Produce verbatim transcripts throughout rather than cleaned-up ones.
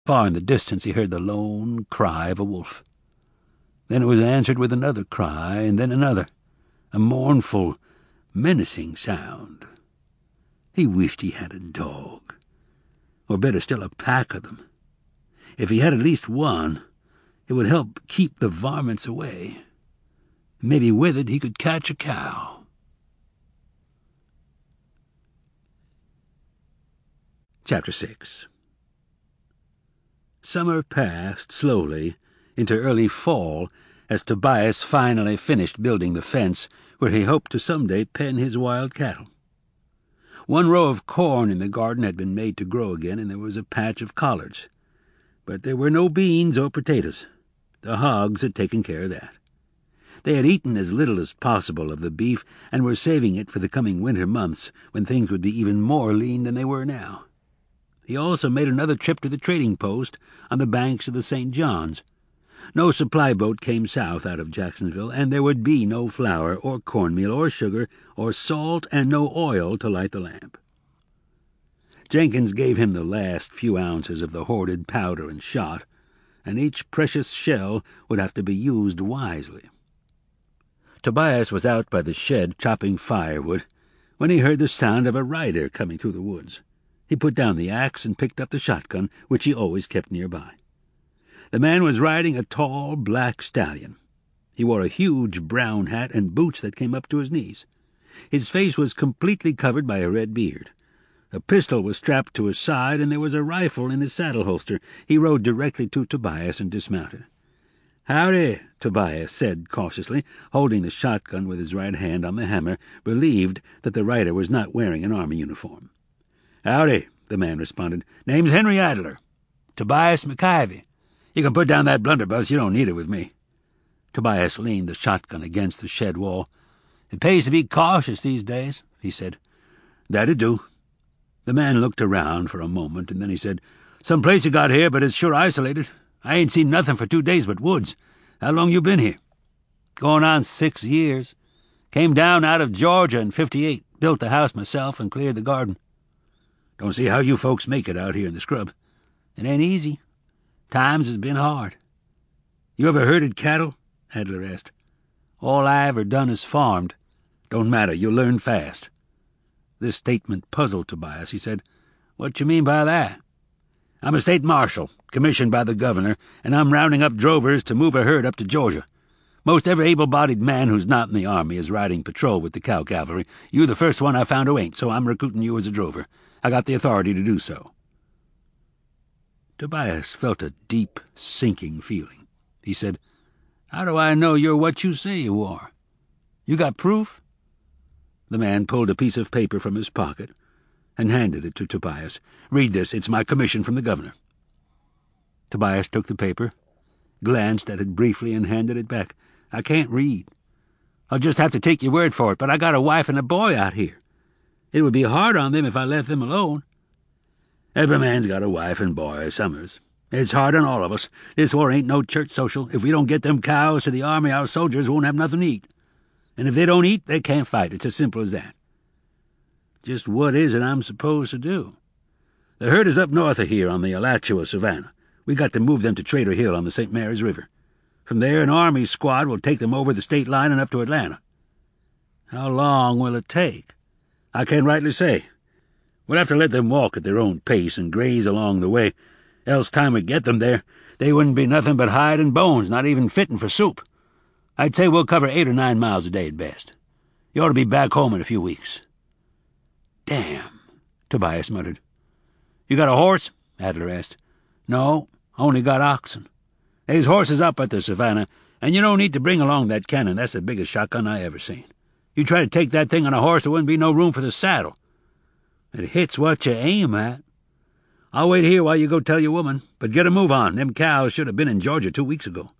Far in the distance he heard the lone cry of a wolf. Then it was answered with another cry, and then another, a mournful, menacing sound. He wished he had a dog, or better still, a pack of them. If he had at least one, it would help keep the varmints away. Maybe with it he could catch a cow. Chapter six. Summer passed slowly into early fall as Tobias finally finished building the fence where he hoped to someday pen his wild cattle. One row of corn in the garden had been made to grow again, and there was a patch of collards. But there were no beans or potatoes. The hogs had taken care of that. They had eaten as little as possible of the beef and were saving it for the coming winter months, when things would be even more lean than they were now. He also made another trip to the trading post on the banks of the Saint Johns. No supply boat came south out of Jacksonville, and there would be no flour or cornmeal or sugar or salt and no oil to light the lamp. Jenkins gave him the last few ounces of the hoarded powder and shot, and each precious shell would have to be used wisely. Tobias was out by the shed chopping firewood when he heard the sound of a rider coming through the woods. He put down the axe and picked up the shotgun, which he always kept nearby. The man was riding a tall black stallion. He wore a huge brown hat and boots that came up to his knees. His face was completely covered by a red beard. A pistol was strapped to his side, and there was a rifle in his saddle holster. He rode directly to Tobias and dismounted. "Howdy," Tobias said cautiously, holding the shotgun with his right hand on the hammer, relieved that the rider was not wearing an army uniform. "Howdy," the man responded. "Name's Henry Adler. Tobias McIvy. You can put down that blunderbuss. You don't need it with me." Tobias leaned the shotgun against the shed wall. "It pays to be cautious these days," he said. "That'd do." The man looked around for a moment, and then he said, "Some place you got here, but it's sure isolated. I ain't seen nothing for two days but woods. How long you been here?" "Going on six years. Came down out of Georgia in fifty-eight. Built the house myself and cleared the garden." "Don't see how you folks make it out here in the scrub." "It ain't easy. Times has been hard." "You ever herded cattle?" Adler asked. "All I ever done is farmed." "Don't matter. You'll learn fast." This statement puzzled Tobias. He said, "What you mean by that?" "I'm a state marshal, commissioned by the governor, and I'm rounding up drovers to move a herd up to Georgia. Most every able-bodied man who's not in the army is riding patrol with the cow cavalry. You're the first one I found who ain't, so I'm recruiting you as a drover. I got the authority to do so." Tobias felt a deep, sinking feeling. He said, "How do I know you're what you say you are? You got proof?" The man pulled a piece of paper from his pocket and handed it to Tobias. "Read this. It's my commission from the governor." Tobias took the paper, glanced at it briefly, and handed it back. "I can't read. I'll just have to take your word for it, but I got a wife and a boy out here. It would be hard on them if I left them alone." "Every man's got a wife and boy, Summers. It's hard on all of us. This war ain't no church social. If we don't get them cows to the army, our soldiers won't have nothing to eat. And if they don't eat, they can't fight. It's as simple as that." "Just what is it I'm supposed to do?" "The herd is up north of here on the Alachua Savannah. We got to move them to Trader Hill on the Saint Mary's River. From there, an army squad will take them over the state line and up to Atlanta." "How long will it take?" "I can't rightly say. We'll have to let them walk at their own pace and graze along the way, else time we get them there, they wouldn't be nothing but hide and bones, not even fitting for soup. I'd say we'll cover eight or nine miles a day at best. You ought to be back home in a few weeks." "Damn," Tobias muttered. "You got a horse?" Adler asked. "No, only got oxen. There's horses up at the Savannah, and you don't need to bring along that cannon. That's the biggest shotgun I ever seen. You try to take that thing on a horse, there wouldn't be no room for the saddle. It hits what you aim at. I'll wait here while you go tell your woman, but get a move on. Them cows should have been in Georgia two weeks ago."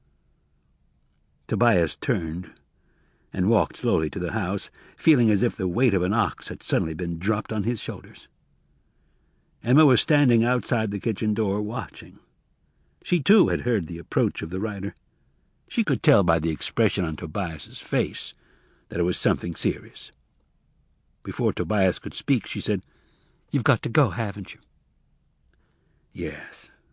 Tobias turned and walked slowly to the house, feeling as if the weight of an ox had suddenly been dropped on his shoulders. Emma was standing outside the kitchen door watching. She, too, had heard the approach of the rider. She could tell by the expression on Tobias's face that it was something serious. Before Tobias could speak, she said, "You've got to go, haven't you?" "Yes.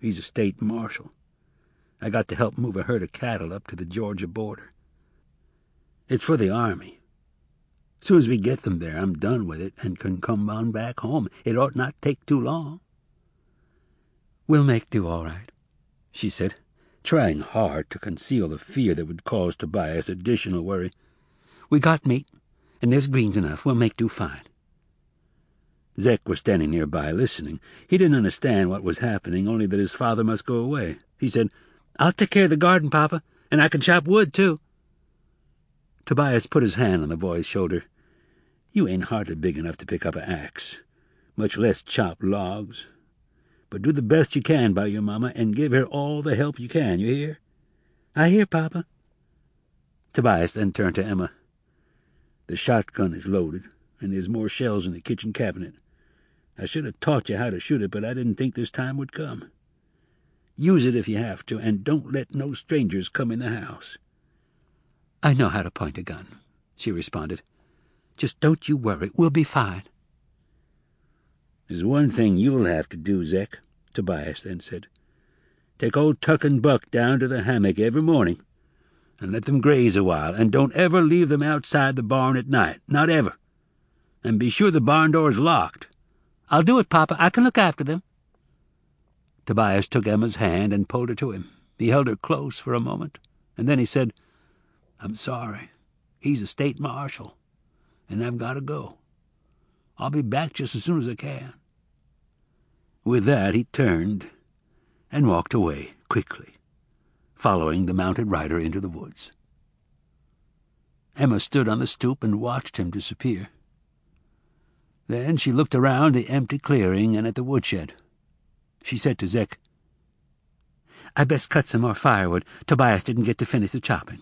He's a state marshal. I got to help move a herd of cattle up to the Georgia border. It's for the army. As soon as we get them there, I'm done with it and can come on back home. It ought not take too long." "We'll make do all right," she said, trying hard to conceal the fear that would cause Tobias additional worry. "We got meat, and there's greens enough. We'll make do fine." Zek was standing nearby, listening. He didn't understand what was happening, only that his father must go away. He said, "I'll take care of the garden, Papa, and I can chop wood, too." Tobias put his hand on the boy's shoulder. "You ain't hardly big enough to pick up an axe, much less chop logs. But do the best you can by your mama, and give her all the help you can, you hear?" "I hear, Papa." Tobias then turned to Emma. "The shotgun is loaded, and there's more shells in the kitchen cabinet. I should have taught you how to shoot it, but I didn't think this time would come. Use it if you have to, and don't let no strangers come in the house." "I know how to point a gun," she responded. "Just don't you worry. We'll be fine." "There's one thing you'll have to do, Zek," Tobias then said. "Take old Tuck and Buck down to the hammock every morning, and let them graze a while, and don't ever leave them outside the barn at night, not ever. And be sure the barn door's locked." "I'll do it, Papa. I can look after them." Tobias took Emma's hand and pulled her to him. He held her close for a moment, and then he said, "I'm sorry. He's a state marshal, and I've got to go. I'll be back just as soon as I can." With that he turned and walked away quickly, following the mounted rider into the woods. Emma stood on the stoop and watched him disappear. Then she looked around the empty clearing and at the woodshed. She said to Zek, "I best cut some more firewood. Tobias didn't get to finish the chopping."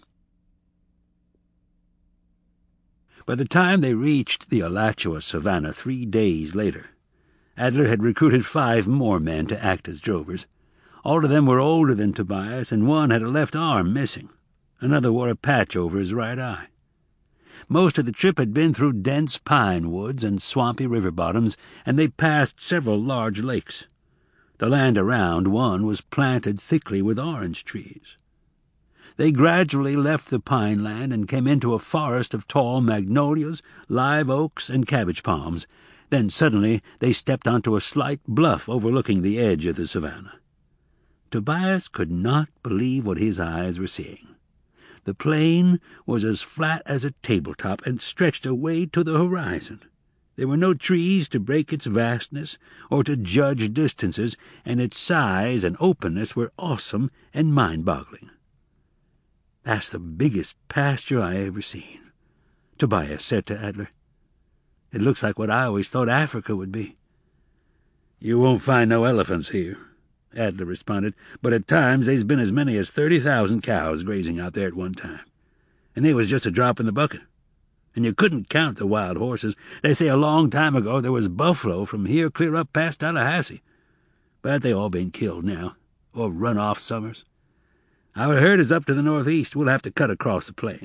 By the time they reached the Alachua savannah three days later, Adler had recruited five more men to act as drovers. All of them were older than Tobias, and one had a left arm missing. Another wore a patch over his right eye. Most of the trip had been through dense pine woods and swampy river bottoms, and they passed several large lakes. The land around one was planted thickly with orange trees. They gradually left the pine land and came into a forest of tall magnolias, live oaks, and cabbage palms. Then suddenly they stepped onto a slight bluff overlooking the edge of the savannah. Tobias could not believe what his eyes were seeing. The plain was as flat as a tabletop and stretched away to the horizon. There were no trees to break its vastness or to judge distances, and its size and openness were awesome and mind-boggling. "That's the biggest pasture I ever seen," Tobias said to Adler. "It looks like what I always thought Africa would be." "You won't find no elephants here," Adler responded, "but at times there's been as many as thirty thousand cows grazing out there at one time, and they was just a drop in the bucket. And you couldn't count the wild horses. They say a long time ago there was buffalo from here clear up past Tallahassee, but they all been killed now, or run off summers. Our herd is up to the northeast. We'll have to cut across the plain."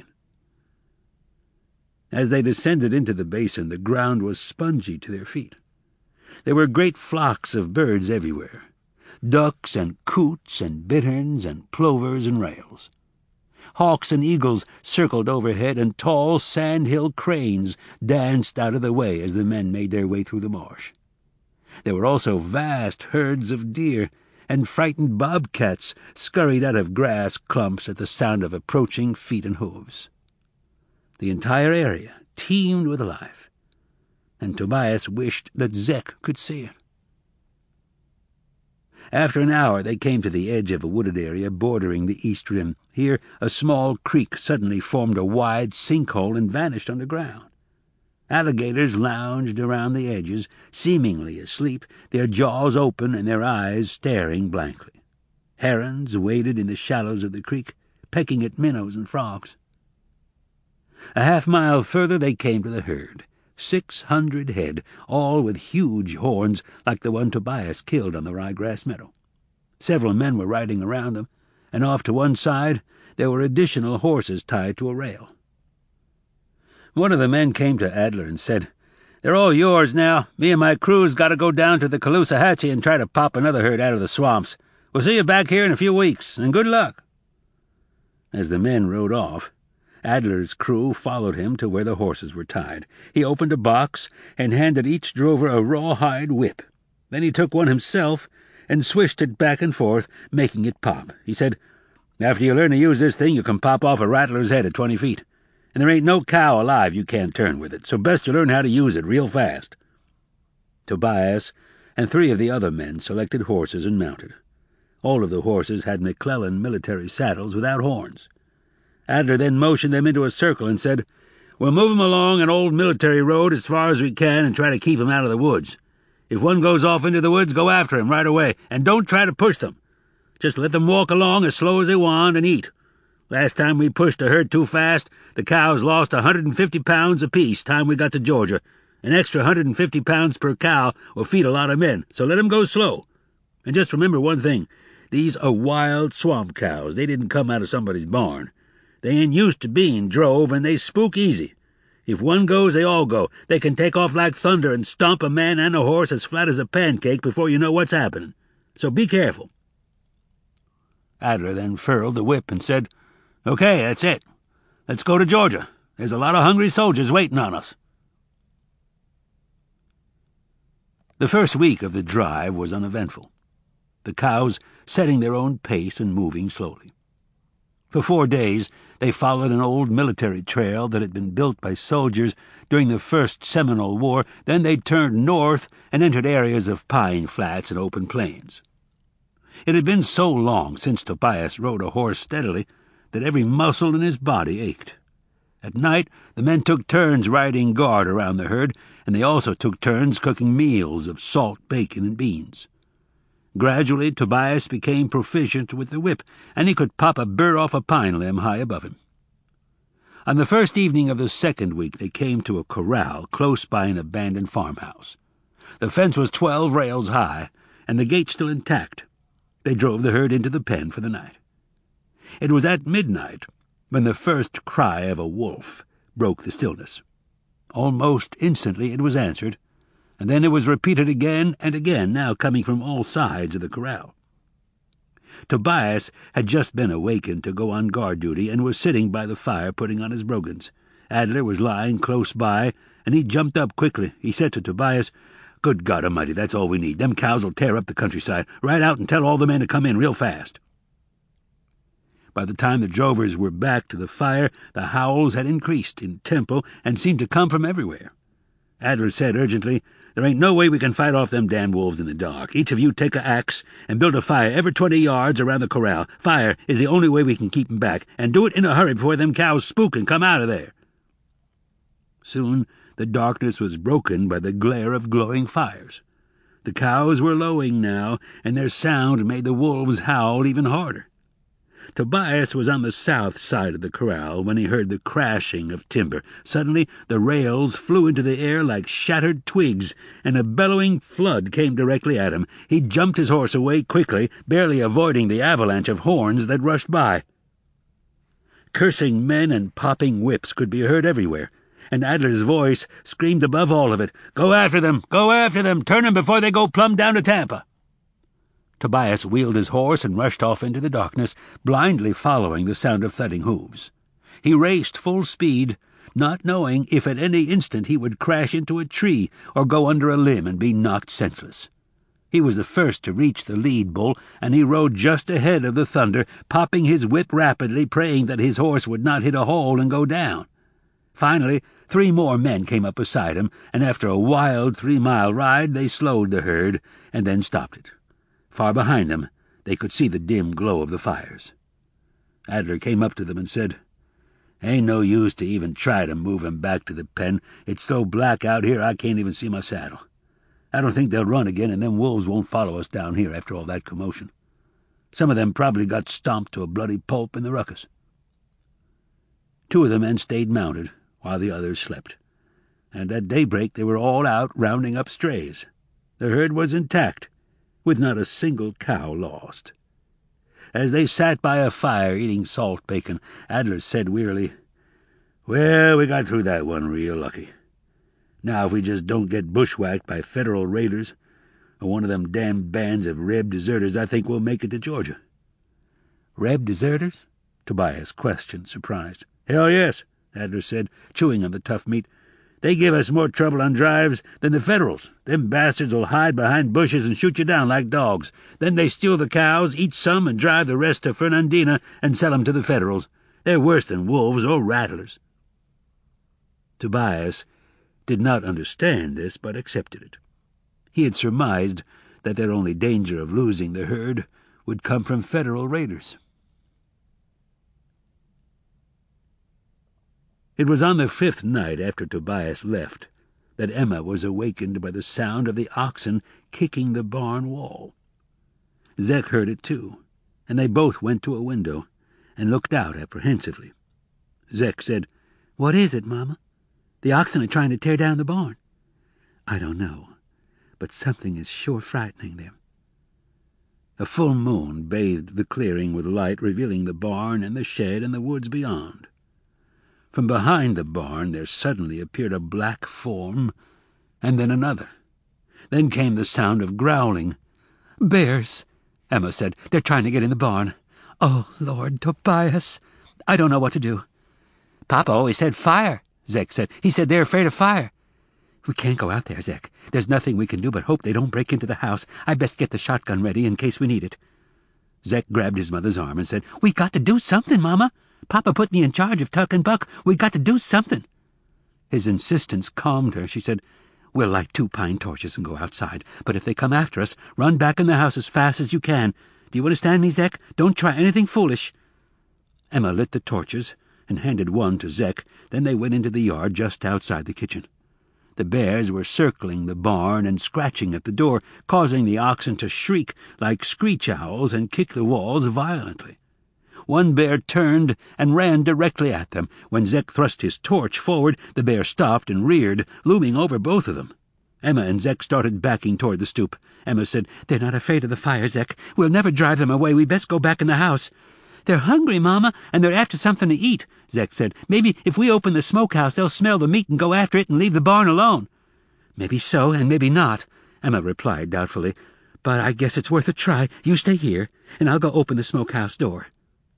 As they descended into the basin, the ground was spongy to their feet. There were great flocks of birds everywhere, ducks and coots and bitterns and plovers and rails. Hawks and eagles circled overhead, and tall sandhill cranes danced out of the way as the men made their way through the marsh. There were also vast herds of deer, and frightened bobcats scurried out of grass clumps at the sound of approaching feet and hooves. The entire area teemed with life, and Tobias wished that Zek could see it. After an hour they came to the edge of a wooded area bordering the east rim. Here a small creek suddenly formed a wide sinkhole and vanished underground. Alligators lounged around the edges, seemingly asleep, their jaws open and their eyes staring blankly. Herons waded in the shallows of the creek, pecking at minnows and frogs. A half-mile further they came to the herd, six hundred head, all with huge horns like the one Tobias killed on the ryegrass meadow. Several men were riding around them, and off to one side there were additional horses tied to a rail. One of the men came to Adler and said, "They're all yours now. Me and my crew's got to go down to the Caloosahatchee and try to pop another herd out of the swamps. We'll see you back here in a few weeks, and good luck." As the men rode off, Adler's crew followed him to where the horses were tied. He opened a box and handed each drover a rawhide whip. Then he took one himself and swished it back and forth, making it pop. He said, "After you learn to use this thing, you can pop off a rattler's head at twenty feet. And there ain't no cow alive you can't turn with it, so best you learn how to use it real fast." Tobias and three of the other men selected horses and mounted. All of the horses had McClellan military saddles without horns. Adler then motioned them into a circle and said, "We'll move 'em along an old military road as far as we can and try to keep 'em out of the woods. If one goes off into the woods, go after him right away, and don't try to push them. Just let them walk along as slow as they want and eat. Last time we pushed a herd too fast, the cows lost a hundred and fifty pounds apiece time we got to Georgia. An extra hundred and fifty pounds per cow will feed a lot of men, so let 'em go slow. And just remember one thing, these are wild swamp cows. They didn't come out of somebody's barn. They ain't used to being drove, and they spook easy. If one goes, they all go. They can take off like thunder and stomp a man and a horse as flat as a pancake before you know what's happening. So be careful." Adler then furled the whip and said, "Okay, that's it. Let's go to Georgia. There's a lot of hungry soldiers waiting on us." The first week of the drive was uneventful, the cows setting their own pace and moving slowly. For four days they followed an old military trail that had been built by soldiers during the First Seminole War. Then they turned north and entered areas of pine flats and open plains. It had been so long since Tobias rode a horse steadily that every muscle in his body ached. At night the men took turns riding guard around the herd, and they also took turns cooking meals of salt, bacon, and beans. Gradually Tobias became proficient with the whip, and he could pop a burr off a pine limb high above him. On the first evening of the second week they came to a corral close by an abandoned farmhouse. The fence was twelve rails high, and the gate still intact. They drove the herd into the pen for the night. It was at midnight when the first cry of a wolf broke the stillness. Almost instantly it was answered, and then it was repeated again and again, now coming from all sides of the corral. Tobias had just been awakened to go on guard duty and was sitting by the fire putting on his brogans. Adler was lying close by, and he jumped up quickly. He said to Tobias, "Good God Almighty, that's all we need. Them cows will tear up the countryside. Ride out and tell all the men to come in real fast." By the time the drovers were back to the fire, the howls had increased in tempo and seemed to come from everywhere. Adler said urgently, "There ain't no way we can fight off them damn wolves in the dark. Each of you take a axe and build a fire every twenty yards around the corral. Fire is the only way we can keep 'em back, and do it in a hurry before them cows spook and come out of there." Soon the darkness was broken by the glare of glowing fires. The cows were lowing now, and their sound made the wolves howl even harder. Tobias was on the south side of the corral when he heard the crashing of timber. Suddenly the rails flew into the air like shattered twigs, and a bellowing flood came directly at him. He jumped his horse away quickly, barely avoiding the avalanche of horns that rushed by. Cursing men and popping whips could be heard everywhere, and Adler's voice screamed above all of it, "Go after them! Go after them! Turn them before they go plumb down to Tampa!" Tobias wheeled his horse and rushed off into the darkness, blindly following the sound of thudding hooves. He raced full speed, not knowing if at any instant he would crash into a tree or go under a limb and be knocked senseless. He was the first to reach the lead bull, and he rode just ahead of the thunder, popping his whip rapidly, praying that his horse would not hit a hole and go down. Finally, three more men came up beside him, and after a wild three-mile ride they slowed the herd and then stopped it. Far behind them they could see the dim glow of the fires. Adler came up to them and said, "Ain't no use to even try to move him back to the pen. It's so black out here I can't even see my saddle. I don't think they'll run again, and them wolves won't follow us down here after all that commotion. Some of them probably got stomped to a bloody pulp in the ruckus." Two of the men stayed mounted while the others slept, and at daybreak they were all out rounding up strays. The herd was intact, with not a single cow lost. As they sat by a fire eating salt bacon, Adler said wearily, "Well, we got through that one real lucky. Now if we just don't get bushwhacked by Federal raiders, or one of them damned bands of Reb deserters, I think we'll make it to Georgia." "Reb deserters?" Tobias questioned, surprised. "Hell, yes," Adler said, chewing on the tough meat. "They give us more trouble on drives than the Federals. Them bastards will hide behind bushes and shoot you down like dogs. Then they steal the cows, eat some, and drive the rest to Fernandina and sell 'em to the Federals. They're worse than wolves or rattlers." Tobias did not understand this, but accepted it. He had surmised that their only danger of losing the herd would come from Federal raiders. It was on the fifth night after Tobias left that Emma was awakened by the sound of the oxen kicking the barn wall. Zek heard it too, and they both went to a window and looked out apprehensively. Zek said, "What is it, Mama? The oxen are trying to tear down the barn." "I don't know, but something is sure frightening them." A full moon bathed the clearing with light, revealing the barn and the shed and the woods beyond. From behind the barn there suddenly appeared a black form, and then another. Then came the sound of growling. "Bears," Emma said. "They're trying to get in the barn. Oh, Lord, Tobias, I don't know what to do." "Papa always said fire," Zek said. "He said they're afraid of fire." "We can't go out there, Zek. There's nothing we can do but hope they don't break into the house. I best get the shotgun ready in case we need it." Zek grabbed his mother's arm and said, "We got to do something, Mama. Papa put me in charge of Tuck and Buck. We got to do something." His insistence calmed her. She said, "We'll light two pine torches and go outside. But if they come after us, run back in the house as fast as you can. Do you understand me, Zek? Don't try anything foolish." Emma lit the torches and handed one to Zek. Then they went into the yard just outside the kitchen. The bears were circling the barn and scratching at the door, causing the oxen to shriek like screech owls and kick the walls violently. One bear turned and ran directly at them. When Zek thrust his torch forward, the bear stopped and reared, looming over both of them. Emma and Zek started backing toward the stoop. Emma said, "They're not afraid of the fire, Zek. We'll never drive them away. We best go back in the house." "They're hungry, Mama, and they're after something to eat," Zek said. "Maybe if we open the smokehouse, they'll smell the meat and go after it and leave the barn alone." "Maybe so, and maybe not," Emma replied doubtfully. "But I guess it's worth a try. You stay here, and I'll go open the smokehouse door."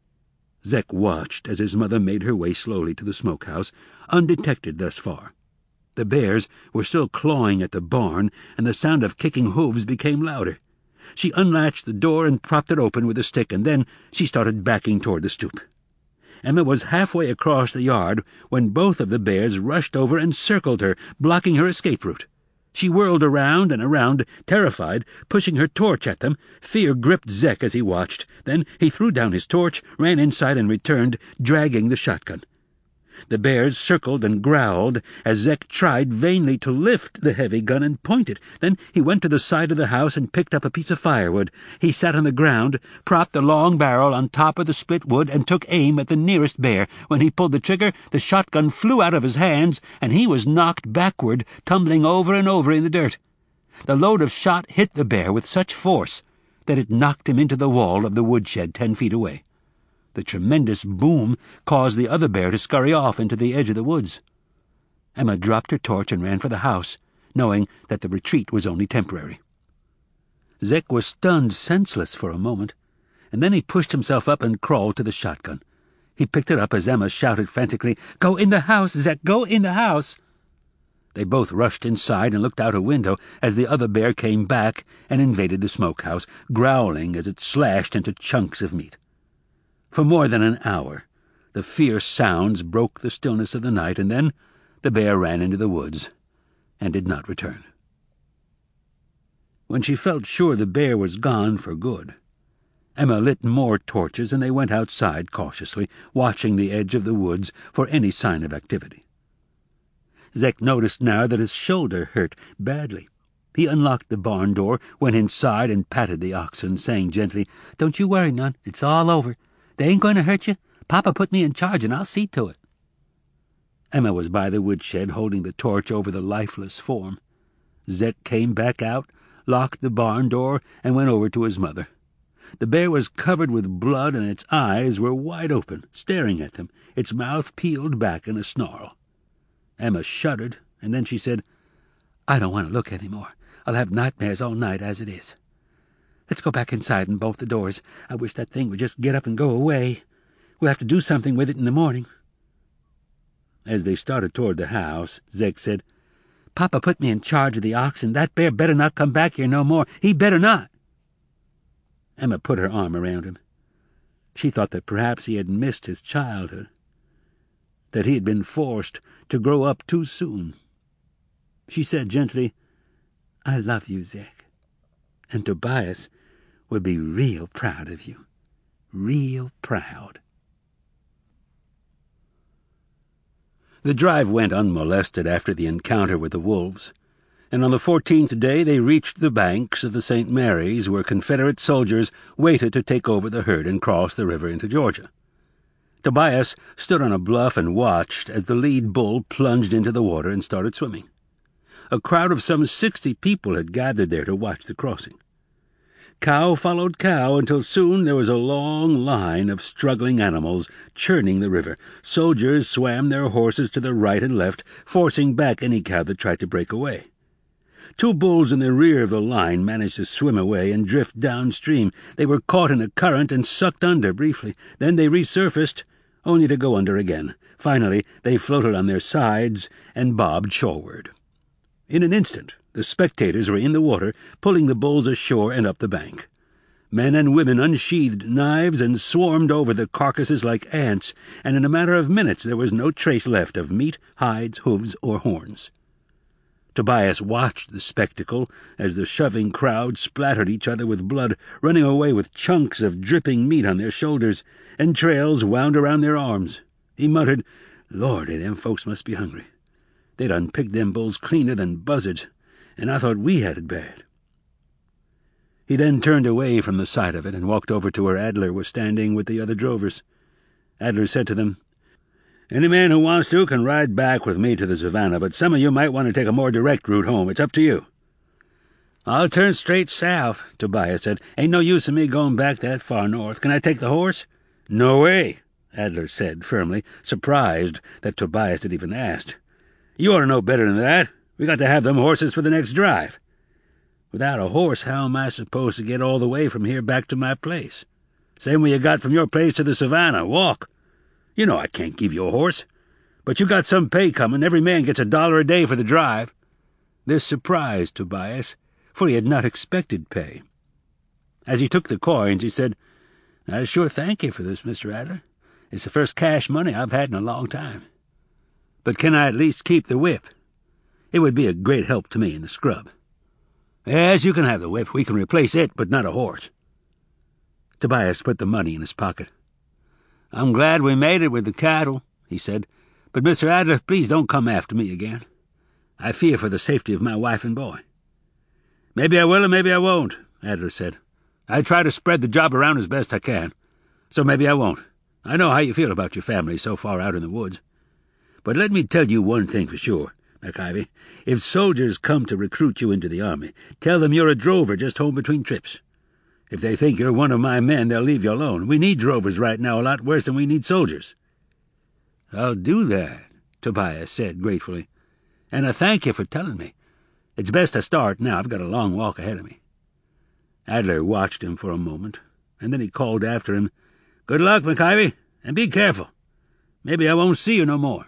Zek watched as his mother made her way slowly to the smokehouse, undetected thus far. The bears were still clawing at the barn, and the sound of kicking hooves became louder. She unlatched the door and propped it open with a stick, and then she started backing toward the stoop. Emma was halfway across the yard when both of the bears rushed over and circled her, blocking her escape route. She whirled around and around, terrified, pushing her torch at them. Fear gripped Zek as he watched. Then he threw down his torch, ran inside and returned, dragging the shotgun. The bears circled and growled as Zek tried vainly to lift the heavy gun and point it. Then he went to the side of the house and picked up a piece of firewood. He sat on the ground, propped the long barrel on top of the split wood, and took aim at the nearest bear. When he pulled the trigger, the shotgun flew out of his hands, and he was knocked backward, tumbling over and over in the dirt. The load of shot hit the bear with such force that it knocked him into the wall of the woodshed ten feet away. The tremendous boom caused the other bear to scurry off into the edge of the woods. Emma dropped her torch and ran for the house, knowing that the retreat was only temporary. Zek was stunned senseless for a moment, and then he pushed himself up and crawled to the shotgun. He picked it up as Emma shouted frantically, "Go in the house, Zek, go in the house!" They both rushed inside and looked out a window as the other bear came back and invaded the smokehouse, growling as it slashed into chunks of meat. For more than an hour, the fierce sounds broke the stillness of the night, and then the bear ran into the woods and did not return. When she felt sure the bear was gone for good, Emma lit more torches, and they went outside cautiously, watching the edge of the woods for any sign of activity. Zek noticed now that his shoulder hurt badly. He unlocked the barn door, went inside, and patted the oxen, saying gently, "Don't you worry none. It's all over. They ain't going to hurt you. Papa put me in charge, and I'll see to it." Emma was by the woodshed, holding the torch over the lifeless form. Zek came back out, locked the barn door, and went over to his mother. The bear was covered with blood, and its eyes were wide open, staring at them, its mouth peeled back in a snarl. Emma shuddered, and then she said, "I don't want to look any more. I'll have nightmares all night as it is. Let's go back inside and bolt the doors. I wish that thing would just get up and go away. We'll have to do something with it in the morning." As they started toward the house, Zek said, "Papa put me in charge of the oxen. That bear better not come back here no more. He better not." Emma put her arm around him. She thought that perhaps he had missed his childhood, that he had been forced to grow up too soon. She said gently, "I love you, Zek, and Tobias would be real proud of you, real proud." The drive went unmolested after the encounter with the wolves, and on the fourteenth day they reached the banks of the Saint Mary's, where Confederate soldiers waited to take over the herd and cross the river into Georgia. Tobias stood on a bluff and watched as the lead bull plunged into the water and started swimming. A crowd of some sixty people had gathered there to watch the crossing. Cow followed cow until soon there was a long line of struggling animals churning the river. Soldiers swam their horses to the right and left, forcing back any cow that tried to break away. Two bulls in the rear of the line managed to swim away and drift downstream. They were caught in a current and sucked under briefly. Then they resurfaced, only to go under again. Finally, they floated on their sides and bobbed shoreward. In an instant, the spectators were in the water, pulling the bulls ashore and up the bank. Men and women unsheathed knives and swarmed over the carcasses like ants, and in a matter of minutes there was no trace left of meat, hides, hooves, or horns. Tobias watched the spectacle as the shoving crowd splattered each other with blood, running away with chunks of dripping meat on their shoulders, and trails wound around their arms. He muttered, "Lordy, them folks must be hungry. They'd unpicked them bulls cleaner than buzzards, and I thought we had it bad." He then turned away from the sight of it and walked over to where Adler was standing with the other drovers. Adler said to them, "Any man who wants to can ride back with me to the Savannah, but some of you might want to take a more direct route home. It's up to you." "I'll turn straight south," Tobias said. "Ain't no use in me going back that far north. Can I take the horse?" "No way," Adler said firmly, surprised that Tobias had even asked. "You ought to know better than that. We got to have them horses for the next drive. Without a horse, how am I supposed to get all the way from here back to my place? Same way you got from your place to the Savannah. Walk. You know I can't give you a horse. But you got some pay coming. Every man gets a dollar a day for the drive." This surprised Tobias, for he had not expected pay. As he took the coins, he said, "I sure thank you for this, Mister Adler. It's the first cash money I've had in a long time. But can I at least keep the whip? It would be a great help to me in the scrub." "Yes, you can have the whip. We can replace it, but not a horse." Tobias put the money in his pocket. "I'm glad we made it with the cattle," he said. "But, Mister Adler, please don't come after me again. I fear for the safety of my wife and boy." "Maybe I will and maybe I won't," Adler said. "I try to spread the job around as best I can, so maybe I won't. I know how you feel about your family so far out in the woods. But let me tell you one thing for sure, McIvy. If soldiers come to recruit you into the army, tell them you're a drover just home between trips. If they think you're one of my men, they'll leave you alone. We need drovers right now a lot worse than we need soldiers." "I'll do that," Tobias said gratefully. "And I thank you for telling me. It's best I start now. I've got a long walk ahead of me." Adler watched him for a moment, and then he called after him, "Good luck, McIvy, and be careful. Maybe I won't see you no more."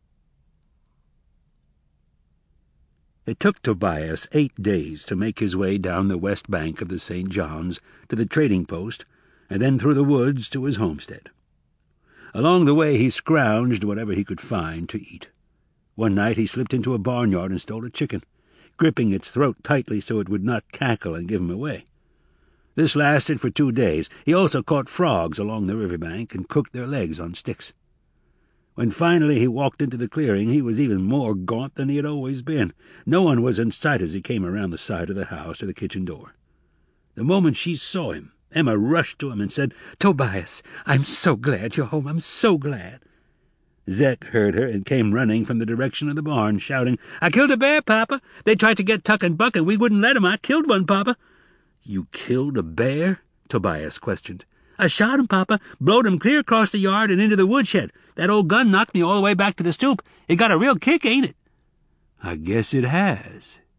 It took Tobias eight days to make his way down the west bank of the Saint John's to the trading post, and then through the woods to his homestead. Along the way he scrounged whatever he could find to eat. One night he slipped into a barnyard and stole a chicken, gripping its throat tightly so it would not cackle and give him away. This lasted for two days. He also caught frogs along the riverbank and cooked their legs on sticks. When finally he walked into the clearing, he was even more gaunt than he had always been. No one was in sight as he came around the side of the house to the kitchen door. The moment she saw him, Emma rushed to him and said, "Tobias, I'm so glad you're home. I'm so glad." Zek heard her and came running from the direction of the barn, shouting, "I killed a bear, Papa. They tried to get Tuck and Buck, and we wouldn't let 'em. I killed one, Papa." "You killed a bear?" Tobias questioned. "I shot him, Papa, blowed him clear across the yard and into the woodshed. That old gun knocked me all the way back to the stoop. It got a real kick, ain't it?" "I guess it has."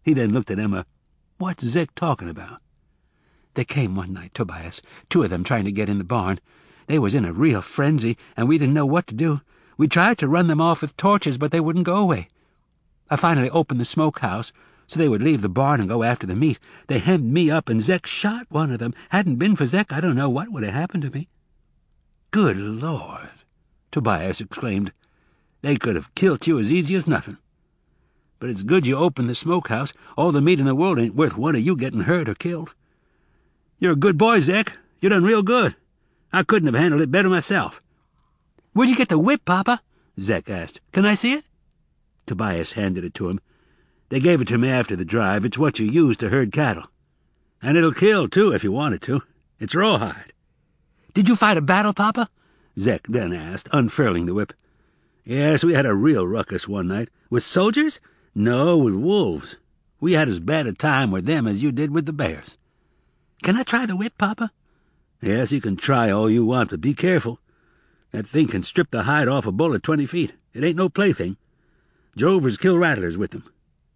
He then looked at Emma. "What's Zek talking about?" "They came one night, Tobias, two of them trying to get in the barn. They was in a real frenzy, and we didn't know what to do. We tried to run them off with torches, but they wouldn't go away. I finally opened the smokehouse so they would leave the barn and go after the meat. They hemmed me up, and Zek shot one of them. Hadn't been for Zek, I don't know what would have happened to me." "Good Lord!" Tobias exclaimed. "They could have killed you as easy as nothing. But it's good you opened the smokehouse. All the meat in the world ain't worth one of you getting hurt or killed. You're a good boy, Zek. You done real good. I couldn't have handled it better myself." "Where'd you get the whip, Papa?" Zek asked. "Can I see it?" Tobias handed it to him. "They gave it to me after the drive. It's what you use to herd cattle. And it'll kill, too, if you wanted to. It's rawhide." "Did you fight a battle, Papa?" Zek then asked, unfurling the whip. "Yes, we had a real ruckus one night." "With soldiers?" "No, with wolves. We had as bad a time with them as you did with the bears." "Can I try the whip, Papa?" "Yes, you can try all you want, but be careful. That thing can strip the hide off a bull at twenty feet. It ain't no plaything. Drovers kill rattlers with them."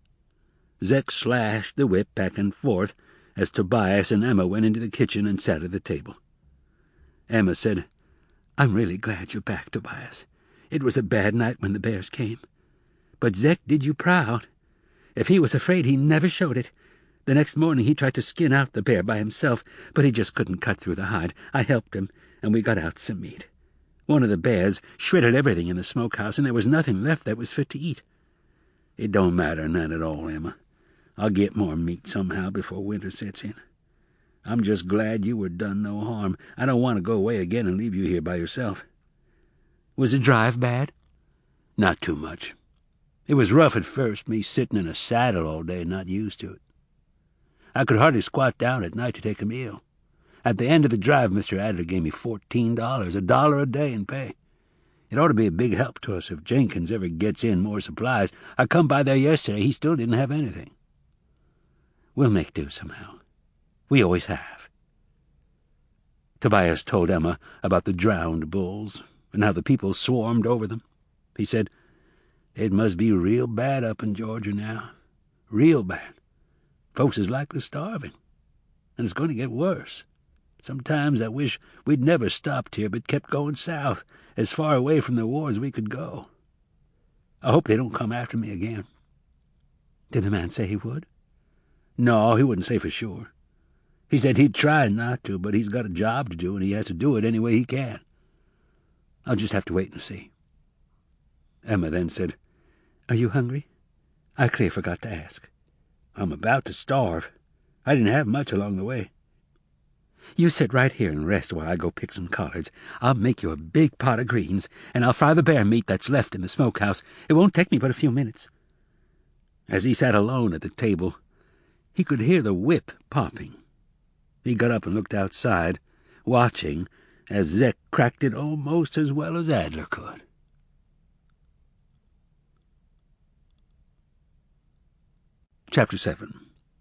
Zek slashed the whip back and forth as Tobias and Emma went into the kitchen and sat at the table. Emma said, "I'm really glad you're back, Tobias. It was a bad night when the bears came. But Zek did you proud. If he was afraid, he never showed it. The next morning he tried to skin out the bear by himself, but he just couldn't cut through the hide. I helped him, and we got out some meat. One of the bears shredded everything in the smokehouse, and there was nothing left that was fit to eat." "It don't matter none at all, Emma. I'll get more meat somehow before winter sets in. I'm just glad you were done no harm. I don't want to go away again and leave you here by yourself." "Was the drive bad?" "Not too much. It was rough at first, me sitting in a saddle all day, not used to it. I could hardly squat down at night to take a meal. At the end of the drive, Mister Adler gave me fourteen dollars, a dollar a day in pay. It ought to be a big help to us if Jenkins ever gets in more supplies. I come by there yesterday. He still didn't have anything." "We'll make do somehow. We always have." Tobias told Emma about the drowned bulls and how the people swarmed over them. He said, "It must be real bad up in Georgia now. Real bad. Folks is likely starving. And it's going to get worse. Sometimes I wish we'd never stopped here but kept going south, as far away from the war as we could go. I hope they don't come after me again." "Did the man say he would?" "No, he wouldn't say for sure. He said he'd try not to, but he's got a job to do, and he has to do it any way he can. I'll just have to wait and see." Emma then said, "Are you hungry? I clear forgot to ask." "I'm about to starve. I didn't have much along the way." "You sit right here and rest while I go pick some collards. I'll make you a big pot of greens, and I'll fry the bear meat that's left in the smokehouse. It won't take me but a few minutes." As he sat alone at the table, he could hear the whip popping. He got up and looked outside, watching as Zek cracked it almost as well as Adler could. Chapter seven.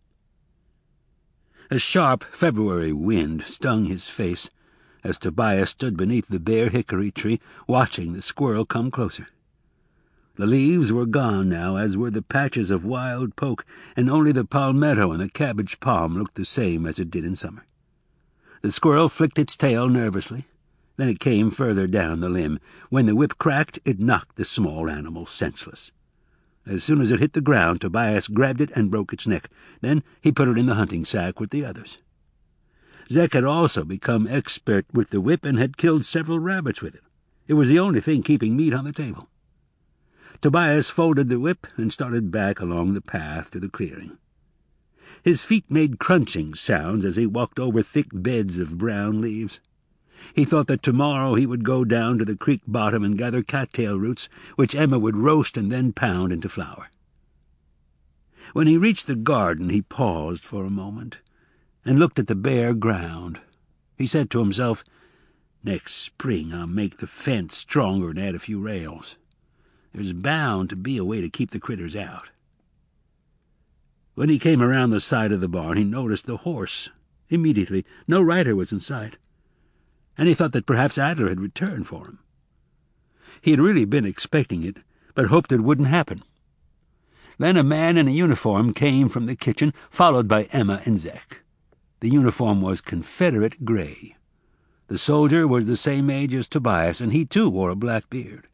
A sharp February wind stung his face as Tobias stood beneath the bare hickory tree, watching the squirrel come closer. The leaves were gone now, as were the patches of wild poke, and only the palmetto and the cabbage palm looked the same as it did in summer. The squirrel flicked its tail nervously. Then it came further down the limb. When the whip cracked, it knocked the small animal senseless. As soon as it hit the ground, Tobias grabbed it and broke its neck. Then he put it in the hunting sack with the others. Zek had also become expert with the whip and had killed several rabbits with it. It was the only thing keeping meat on the table. Tobias folded the whip and started back along the path to the clearing. His feet made crunching sounds as he walked over thick beds of brown leaves. He thought that tomorrow he would go down to the creek bottom and gather cattail roots, which Emma would roast and then pound into flour. When he reached the garden, he paused for a moment and looked at the bare ground. He said to himself, "Next spring I'll make the fence stronger and add a few rails. There's bound to be a way to keep the critters out." When he came around the side of the barn, he noticed the horse. Immediately, no rider was in sight, and he thought that perhaps Adler had returned for him. He had really been expecting it, but hoped it wouldn't happen. Then a man in a uniform came from the kitchen, followed by Emma and Zek. The uniform was Confederate gray. The soldier was the same age as Tobias, and he too wore a black beard.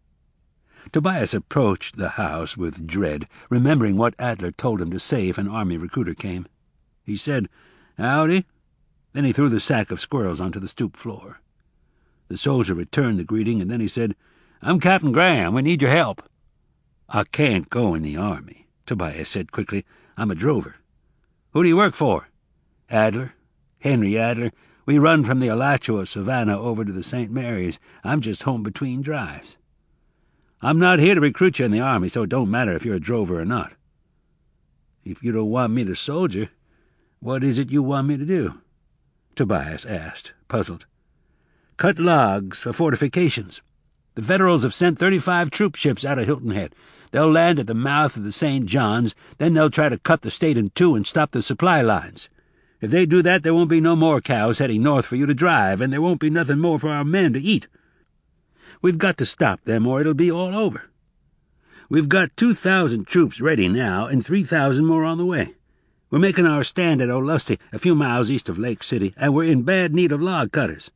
Tobias approached the house with dread, remembering what Adler told him to say if an army recruiter came. He said, "Howdy." Then he threw the sack of squirrels onto the stoop floor. The soldier returned the greeting, and then he said, "I'm Captain Graham. We need your help." "I can't go in the army," Tobias said quickly. "I'm a drover." "Who do you work for?" "Adler. Henry Adler. We run from the Alachua Savannah over to the Saint Mary's. I'm just home between drives." "I'm not here to recruit you in the army, so it don't matter if you're a drover or not." "If you don't want me to soldier, what is it you want me to do?" Tobias asked, puzzled. "Cut logs for fortifications. The Federals have sent thirty-five troop ships out of Hilton Head. They'll land at the mouth of the Saint Johns, then they'll try to cut the state in two and stop the supply lines. If they do that, there won't be no more cows heading north for you to drive, and there won't be nothing more for our men to eat. We've got to stop them, or it'll be all over. We've got two thousand troops ready now, and three thousand more on the way. We're making our stand at Olustee, a few miles east of Lake City, and we're in bad need of log cutters."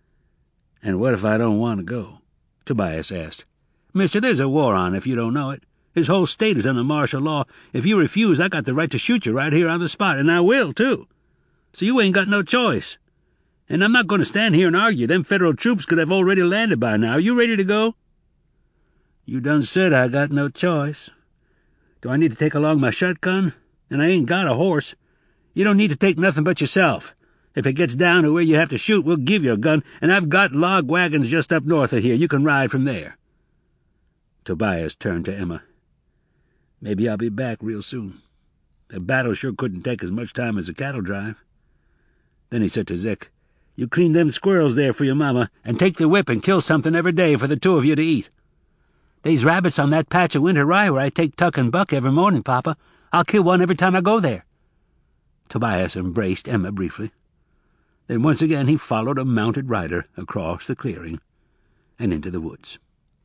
"And what if I don't want to go?" Tobias asked. "Mister, there's a war on if you don't know it. His whole state is under martial law. If you refuse, I got the right to shoot you right here on the spot, and I will, too. So you ain't got no choice. And I'm not going to stand here and argue. Them Federal troops could have already landed by now. Are you ready to go?" "You done said I got no choice. Do I need to take along my shotgun? And I ain't got a horse. You don't need to take nothing but yourself. If it gets down to where you have to shoot, we'll give you a gun, and I've got log wagons just up north of here. You can ride from there." Tobias turned to Emma. "Maybe I'll be back real soon. A battle sure couldn't take as much time as a cattle drive." Then he said to Zek, "You clean them squirrels there for your mama, and take the whip and kill something every day for the two of you to eat." "They's rabbits on that patch of winter rye where I take Tuck and Buck every morning, Papa. I'll kill one every time I go there." Tobias embraced Emma briefly. Then once again he followed a mounted rider across the clearing and into the woods.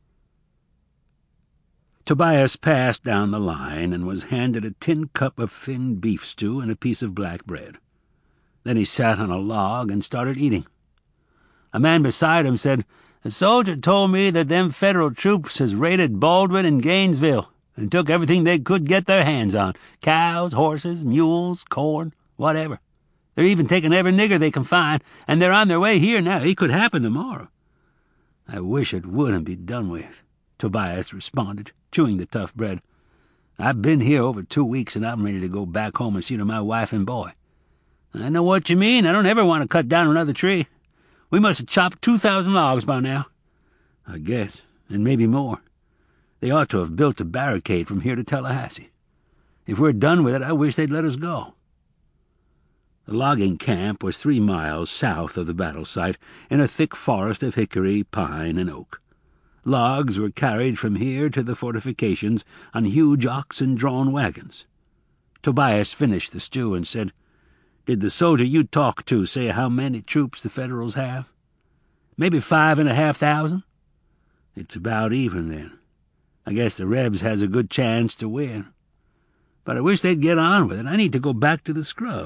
Tobias passed down the line and was handed a tin cup of thin beef stew and a piece of black bread. Then he sat on a log and started eating. A man beside him said, "The soldier told me that them Federal troops has raided Baldwin and Gainesville and took everything they could get their hands on, cows, horses, mules, corn, whatever. They're even taking every nigger they can find, and they're on their way here now. It could happen tomorrow." "I wish it wouldn't be done with," Tobias responded, chewing the tough bread. "I've been here over two weeks, and I'm ready to go back home and see to my wife and boy." "I know what you mean. I don't ever want to cut down another tree. We must have chopped two thousand logs by now." "I guess, and maybe more. They ought to have built a barricade from here to Tallahassee. If we're done with it, I wish they'd let us go." The logging camp was three miles south of the battle site, in a thick forest of hickory, pine, and oak. Logs were carried from here to the fortifications on huge oxen-drawn wagons. Tobias finished the stew and said, "Did the soldier you talked to say how many troops the Federals have?" "Maybe five and a half thousand." "It's about even, then. I guess the Rebs has a good chance to win. But I wish they'd get on with it. I need to go back to the scrub."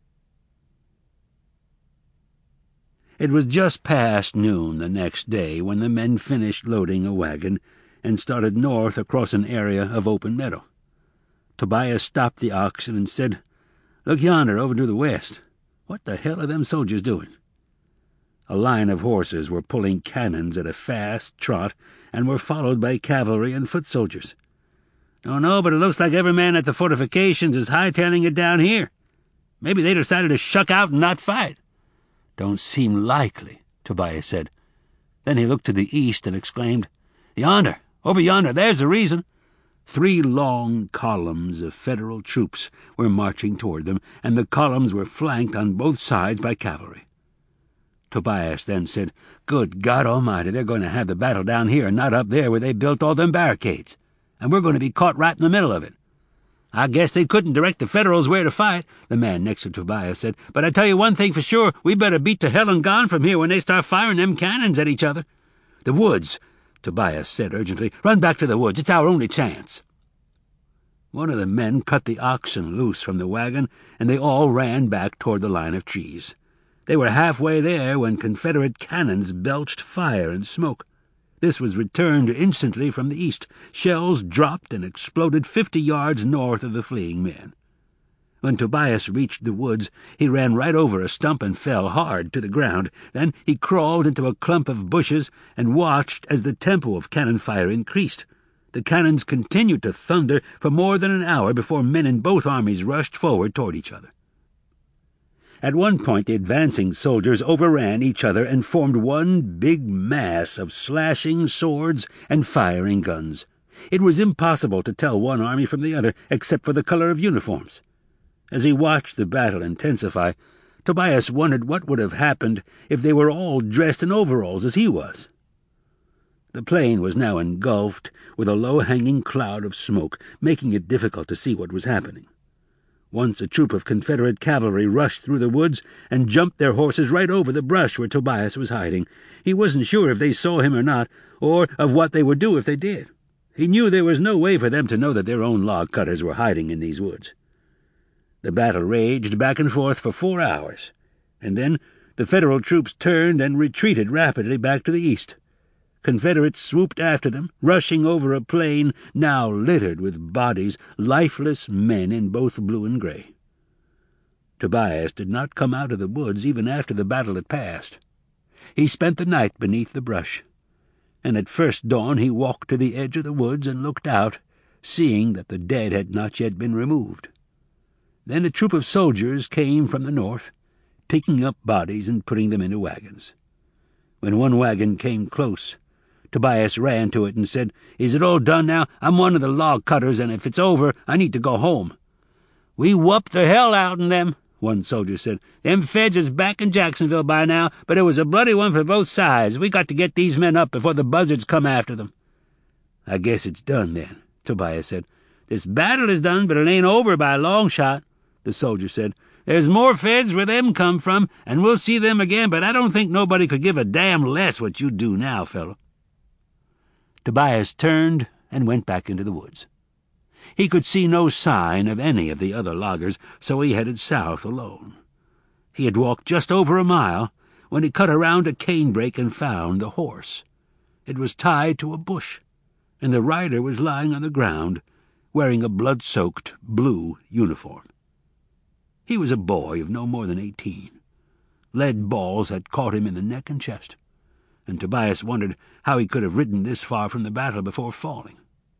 It was just past noon the next day when the men finished loading a wagon and started north across an area of open meadow. Tobias stopped the oxen and said, "Look yonder, over to the west. What the hell are them soldiers doing?" A line of horses were pulling cannons at a fast trot and were followed by cavalry and foot soldiers. "Don't know, but it looks like every man at the fortifications is hightailing it down here. Maybe they decided to shuck out and not fight." "Don't seem likely," Tobias said. Then he looked to the east and exclaimed, "Yonder, over yonder, there's the reason." Three long columns of Federal troops were marching toward them, and the columns were flanked on both sides by cavalry. Tobias then said, "Good God Almighty, they're going to have the battle down here and not up there where they built all them barricades, and we're going to be caught right in the middle of it." "I guess they couldn't direct the Federals where to fight," the man next to Tobias said, "but I tell you one thing for sure, we better beat to hell and gone from here when they start firing them cannons at each other." "The woods," Tobias said urgently. "Run back to the woods. It's our only chance." One of the men cut the oxen loose from the wagon, and they all ran back toward the line of trees. They were halfway there when Confederate cannons belched fire and smoke. This was returned instantly from the east. Shells dropped and exploded fifty yards north of the fleeing men. When Tobias reached the woods, he ran right over a stump and fell hard to the ground. Then he crawled into a clump of bushes and watched as the tempo of cannon fire increased. The cannons continued to thunder for more than an hour before men in both armies rushed forward toward each other. At one point the advancing soldiers overran each other and formed one big mass of slashing swords and firing guns. It was impossible to tell one army from the other, except for the color of uniforms. As he watched the battle intensify, Tobias wondered what would have happened if they were all dressed in overalls as he was. The plain was now engulfed with a low-hanging cloud of smoke, making it difficult to see what was happening. Once a troop of Confederate cavalry rushed through the woods and jumped their horses right over the brush where Tobias was hiding. He wasn't sure if they saw him or not, or of what they would do if they did. He knew there was no way for them to know that their own log cutters were hiding in these woods. The battle raged back and forth for four hours, and then the Federal troops turned and retreated rapidly back to the east. Confederates swooped after them, rushing over a plain now littered with bodies, lifeless men in both blue and gray. Tobias did not come out of the woods even after the battle had passed. He spent the night beneath the brush, and at first dawn he walked to the edge of the woods and looked out, seeing that the dead had not yet been removed. Then a troop of soldiers came from the north, picking up bodies and putting them into wagons. When one wagon came close, Tobias ran to it and said, "Is it all done now? I'm one of the log cutters, and if it's over, I need to go home." "We whooped the hell out in them," one soldier said. "Them feds is back in Jacksonville by now, but it was a bloody one for both sides. We got to get these men up before the buzzards come after them." "I guess it's done then," Tobias said. "This battle is done, but it ain't over by a long shot," the soldier said. "There's more feds where them come from, and we'll see them again, but I don't think nobody could give a damn less what you do now, fellow." Tobias turned and went back into the woods. He could see no sign of any of the other loggers, so he headed south alone. He had walked just over a mile when he cut around a canebrake and found the horse. It was tied to a bush, and the rider was lying on the ground, wearing a blood-soaked blue uniform. He was a boy of no more than eighteen. Lead balls had caught him in the neck and chest, and Tobias wondered how he could have ridden this far from the battle before falling.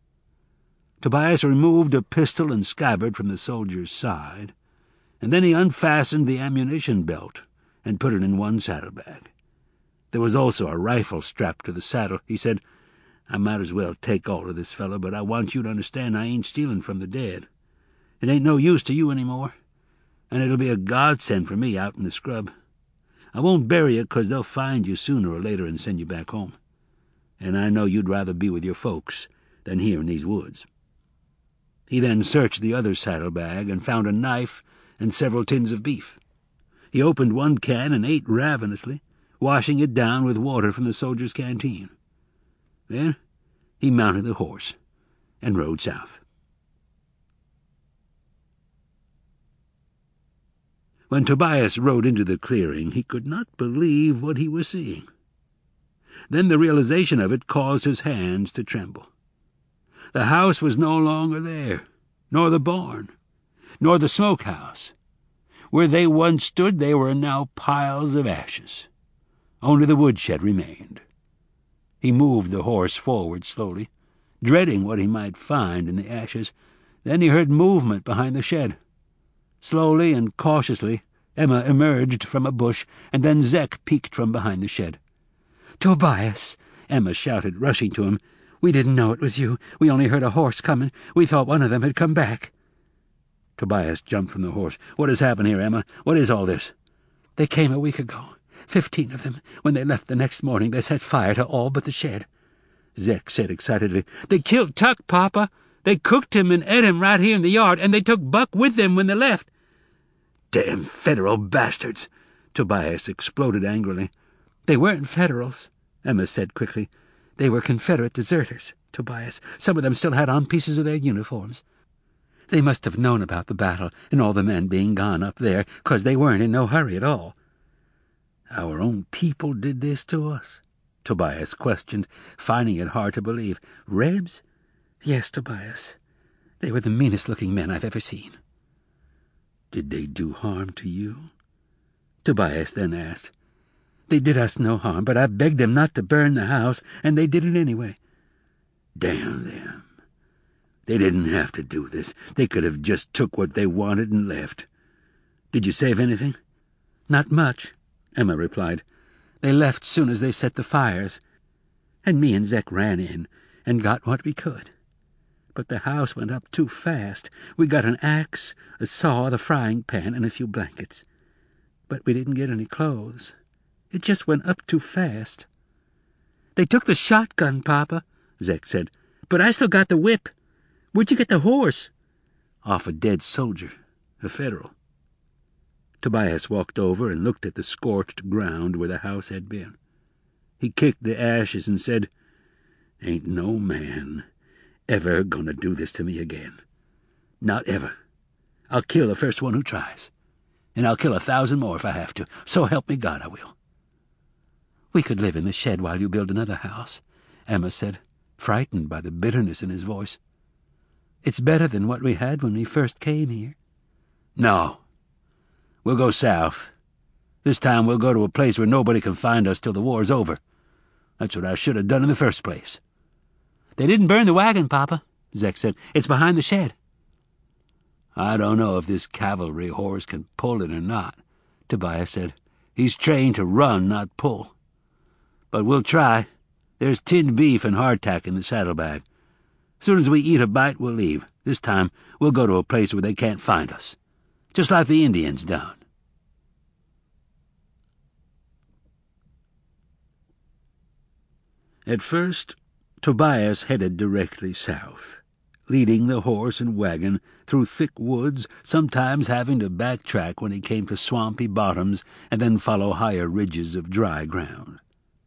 Tobias removed a pistol and scabbard from the soldier's side, and then he unfastened the ammunition belt and put it in one saddlebag. There was also a rifle strapped to the saddle. He said, "I might as well take all of this, fellow, but I want you to understand I ain't stealing from the dead. It ain't no use to you any more, and it'll be a godsend for me out in the scrub. I won't bury you 'cause they'll find you sooner or later and send you back home. And I know you'd rather be with your folks than here in these woods." He then searched the other saddlebag and found a knife and several tins of beef. He opened one can and ate ravenously, washing it down with water from the soldier's canteen. Then he mounted the horse and rode south. When Tobias rode into the clearing, he could not believe what he was seeing. Then the realization of it caused his hands to tremble. The house was no longer there, nor the barn, nor the smokehouse. Where they once stood, they were now piles of ashes. Only the woodshed remained. He moved the horse forward slowly, dreading what he might find in the ashes. Then he heard movement behind the shed. Slowly and cautiously, Emma emerged from a bush, and then Zek peeked from behind the shed. "Tobias!" Emma shouted, rushing to him. "We didn't know it was you. We only heard a horse coming. We thought one of them had come back." Tobias jumped from the horse. "What has happened here, Emma? What is all this?" "They came a week ago. Fifteen of them. When they left the next morning, they set fire to all but the shed." Zek said excitedly, "They killed Tuck, Papa. They cooked him and ate him right here in the yard, and they took Buck with them when they left." "Damn Federal bastards!" Tobias exploded angrily. "They weren't Federals," Emma said quickly. "They were Confederate deserters, Tobias. Some of them still had on pieces of their uniforms." They must have known about the battle and all the men being gone up there, 'cause they weren't in no hurry at all." "Our own people did this to us?" Tobias questioned, finding it hard to believe. "Rebs?" "Yes, Tobias. They were the meanest-looking men I've ever seen." "Did they do harm to you?" Tobias then asked. "They did us no harm, but I begged them not to burn the house, and they did it anyway." "Damn them. They didn't have to do this. They could have just took what they wanted and left. Did you save anything?" "Not much," Emma replied. "They left soon as they set the fires, and me and Zek ran in and got what we could. But the house went up too fast. We got an axe, a saw, the frying pan, and a few blankets. But we didn't get any clothes. It just went up too fast." "They took the shotgun, Papa," Zek said. "But I still got the whip. Where'd you get the horse?" "Off a dead soldier, a Federal." Tobias walked over and looked at the scorched ground where the house had been. He kicked the ashes and said, "Ain't no man ever gonna do this to me again. Not ever. I'll kill the first one who tries. And I'll kill a thousand more if I have to. So help me God, I will." "We could live in the shed while you build another house," Emma said, frightened by the bitterness in his voice. "It's better than what we had when we first came here." "No. We'll go south. This time we'll go to a place where nobody can find us till the war's over. That's what I should have done in the first place." "They didn't burn the wagon, Papa," Zek said. "It's behind the shed." "I don't know if this cavalry horse can pull it or not," Tobias said. "He's trained to run, not pull. But we'll try. There's tinned beef and hardtack in the saddlebag. As soon as we eat a bite, we'll leave. This time we'll go to a place where they can't find us, just like the Indians done." At first, Tobias headed directly south, leading the horse and wagon through thick woods, sometimes having to backtrack when he came to swampy bottoms and then follow higher ridges of dry ground.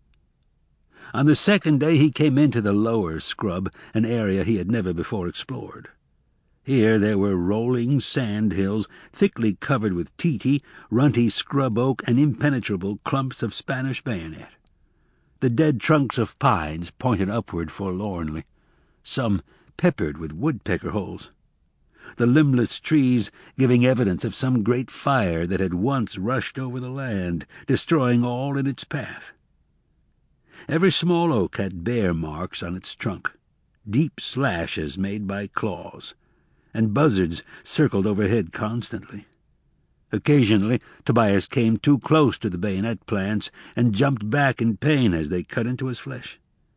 On the second day he came into the lower scrub, an area he had never before explored. Here there were rolling sand hills, thickly covered with titi, runty scrub oak, and impenetrable clumps of Spanish bayonet. The dead trunks of pines pointed upward forlornly, some peppered with woodpecker holes. The limbless trees giving evidence of some great fire that had once rushed over the land, destroying all in its path. Every small oak had bear marks on its trunk, deep slashes made by claws, and buzzards circled overhead constantly. Occasionally Tobias came too close to the bayonet plants and jumped back in pain as they cut into his flesh.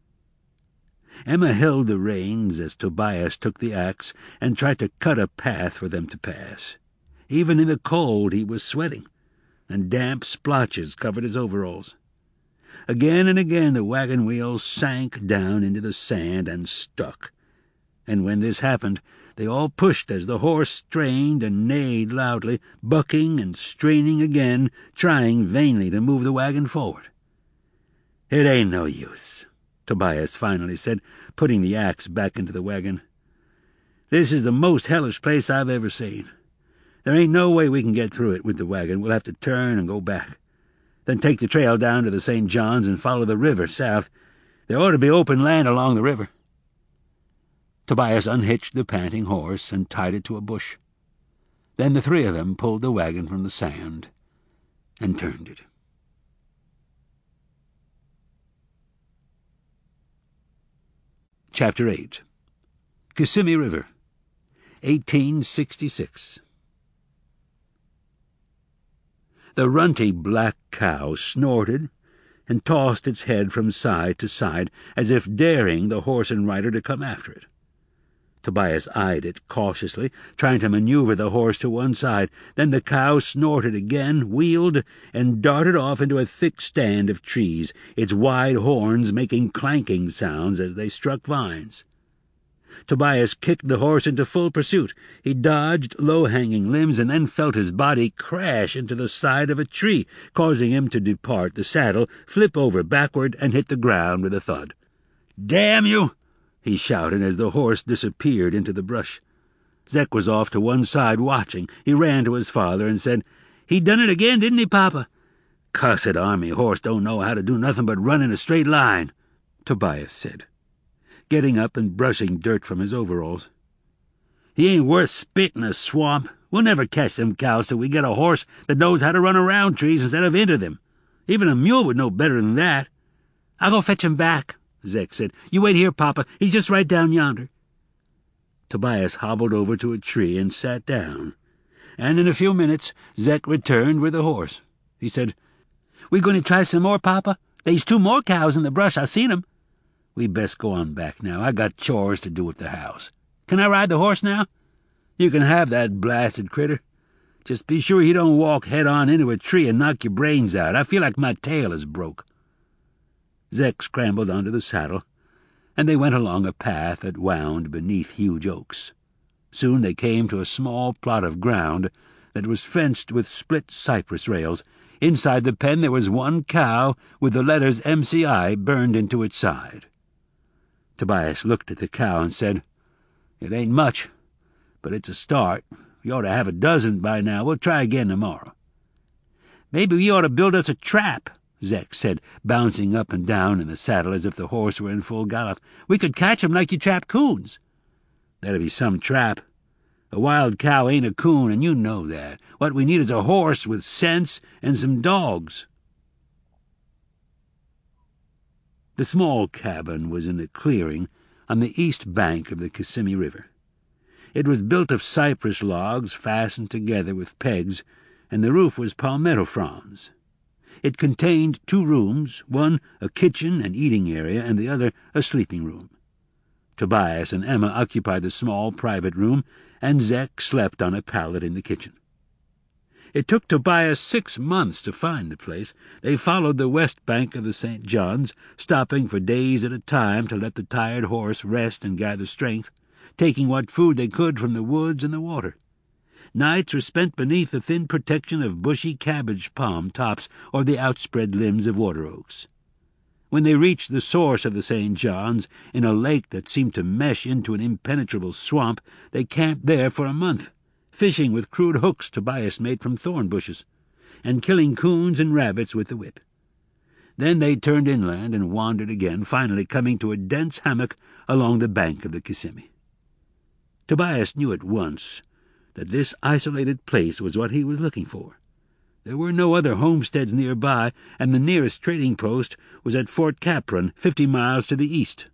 Emma held the reins as Tobias took the axe and tried to cut a path for them to pass. Even in the cold he was sweating, and damp splotches covered his overalls. Again and again the wagon wheels sank down into the sand and stuck, and when this happened, they all pushed as the horse strained and neighed loudly, bucking and straining again, trying vainly to move the wagon forward. "It ain't no use," Tobias finally said, putting the axe back into the wagon. "This is the most hellish place I've ever seen. There ain't no way we can get through it with the wagon. We'll have to turn and go back, then take the trail down to the Saint John's and follow the river south. There ought to be open land along the river." Tobias unhitched the panting horse and tied it to a bush. Then the three of them pulled the wagon from the sand and turned it. Chapter eight. Kissimmee River, eighteen sixty-six. The runty black cow snorted and tossed its head from side to side, as if daring the horse and rider to come after it. Tobias eyed it cautiously, trying to maneuver the horse to one side. Then the cow snorted again, wheeled, and darted off into a thick stand of trees, its wide horns making clanking sounds as they struck vines. Tobias kicked the horse into full pursuit. He dodged low-hanging limbs and then felt his body crash into the side of a tree, causing him to depart the saddle, flip over backward, and hit the ground with a thud. "Damn you!" he shouted as the horse disappeared into the brush. Zek was off to one side watching. He ran to his father and said, "He done it again, didn't he, Papa?" "Cussed army horse don't know how to do nothing but run in a straight line," Tobias said, getting up and brushing dirt from his overalls. "He ain't worth spit in a swamp. We'll never catch them cows till we get a horse that knows how to run around trees instead of into them. Even a mule would know better than that." "I'll go fetch him back," Zek said. "You wait here, Papa. He's just right down yonder." Tobias hobbled over to a tree and sat down, and in a few minutes Zek returned with the horse. He said, "We going to try some more, Papa? They's two more cows in the brush. I seen 'em." "We best go on back now. I got chores to do at the house." "Can I ride the horse now?" "You can have that blasted critter. Just be sure he don't walk head-on into a tree and knock your brains out. I feel like my tail is broke." Zek scrambled onto the saddle, and they went along a path that wound beneath huge oaks. Soon they came to a small plot of ground that was fenced with split cypress rails. Inside the pen there was one cow with the letters M C I burned into its side. Tobias looked at the cow and said, "It ain't much, but it's a start. You ought to have a dozen by now. We'll try again tomorrow." "Maybe we ought to build us a trap," Zek said, bouncing up and down in the saddle as if the horse were in full gallop. "We could catch 'em like you trap coons." "That'd be some trap. A wild cow ain't a coon, and you know that. What we need is a horse with sense and some dogs." The small cabin was in a clearing on the east bank of the Kissimmee River. It was built of cypress logs fastened together with pegs, and the roof was palmetto fronds. It contained two rooms, one a kitchen and eating area, and the other a sleeping room. Tobias and Emma occupied the small private room, and Zek slept on a pallet in the kitchen. It took Tobias six months to find the place. They followed the west bank of the Saint Johns, stopping for days at a time to let the tired horse rest and gather strength, taking what food they could from the woods and the water. Nights were spent beneath the thin protection of bushy cabbage palm tops or the outspread limbs of water oaks. When they reached the source of the Saint Johns, in a lake that seemed to mesh into an impenetrable swamp, they camped there for a month, fishing with crude hooks Tobias made from thorn bushes, and killing coons and rabbits with the whip. Then they turned inland and wandered again, finally coming to a dense hammock along the bank of the Kissimmee. Tobias knew at once that this isolated place was what he was looking for. There were no other homesteads nearby, and the nearest trading post was at Fort Capron, fifty miles to the east.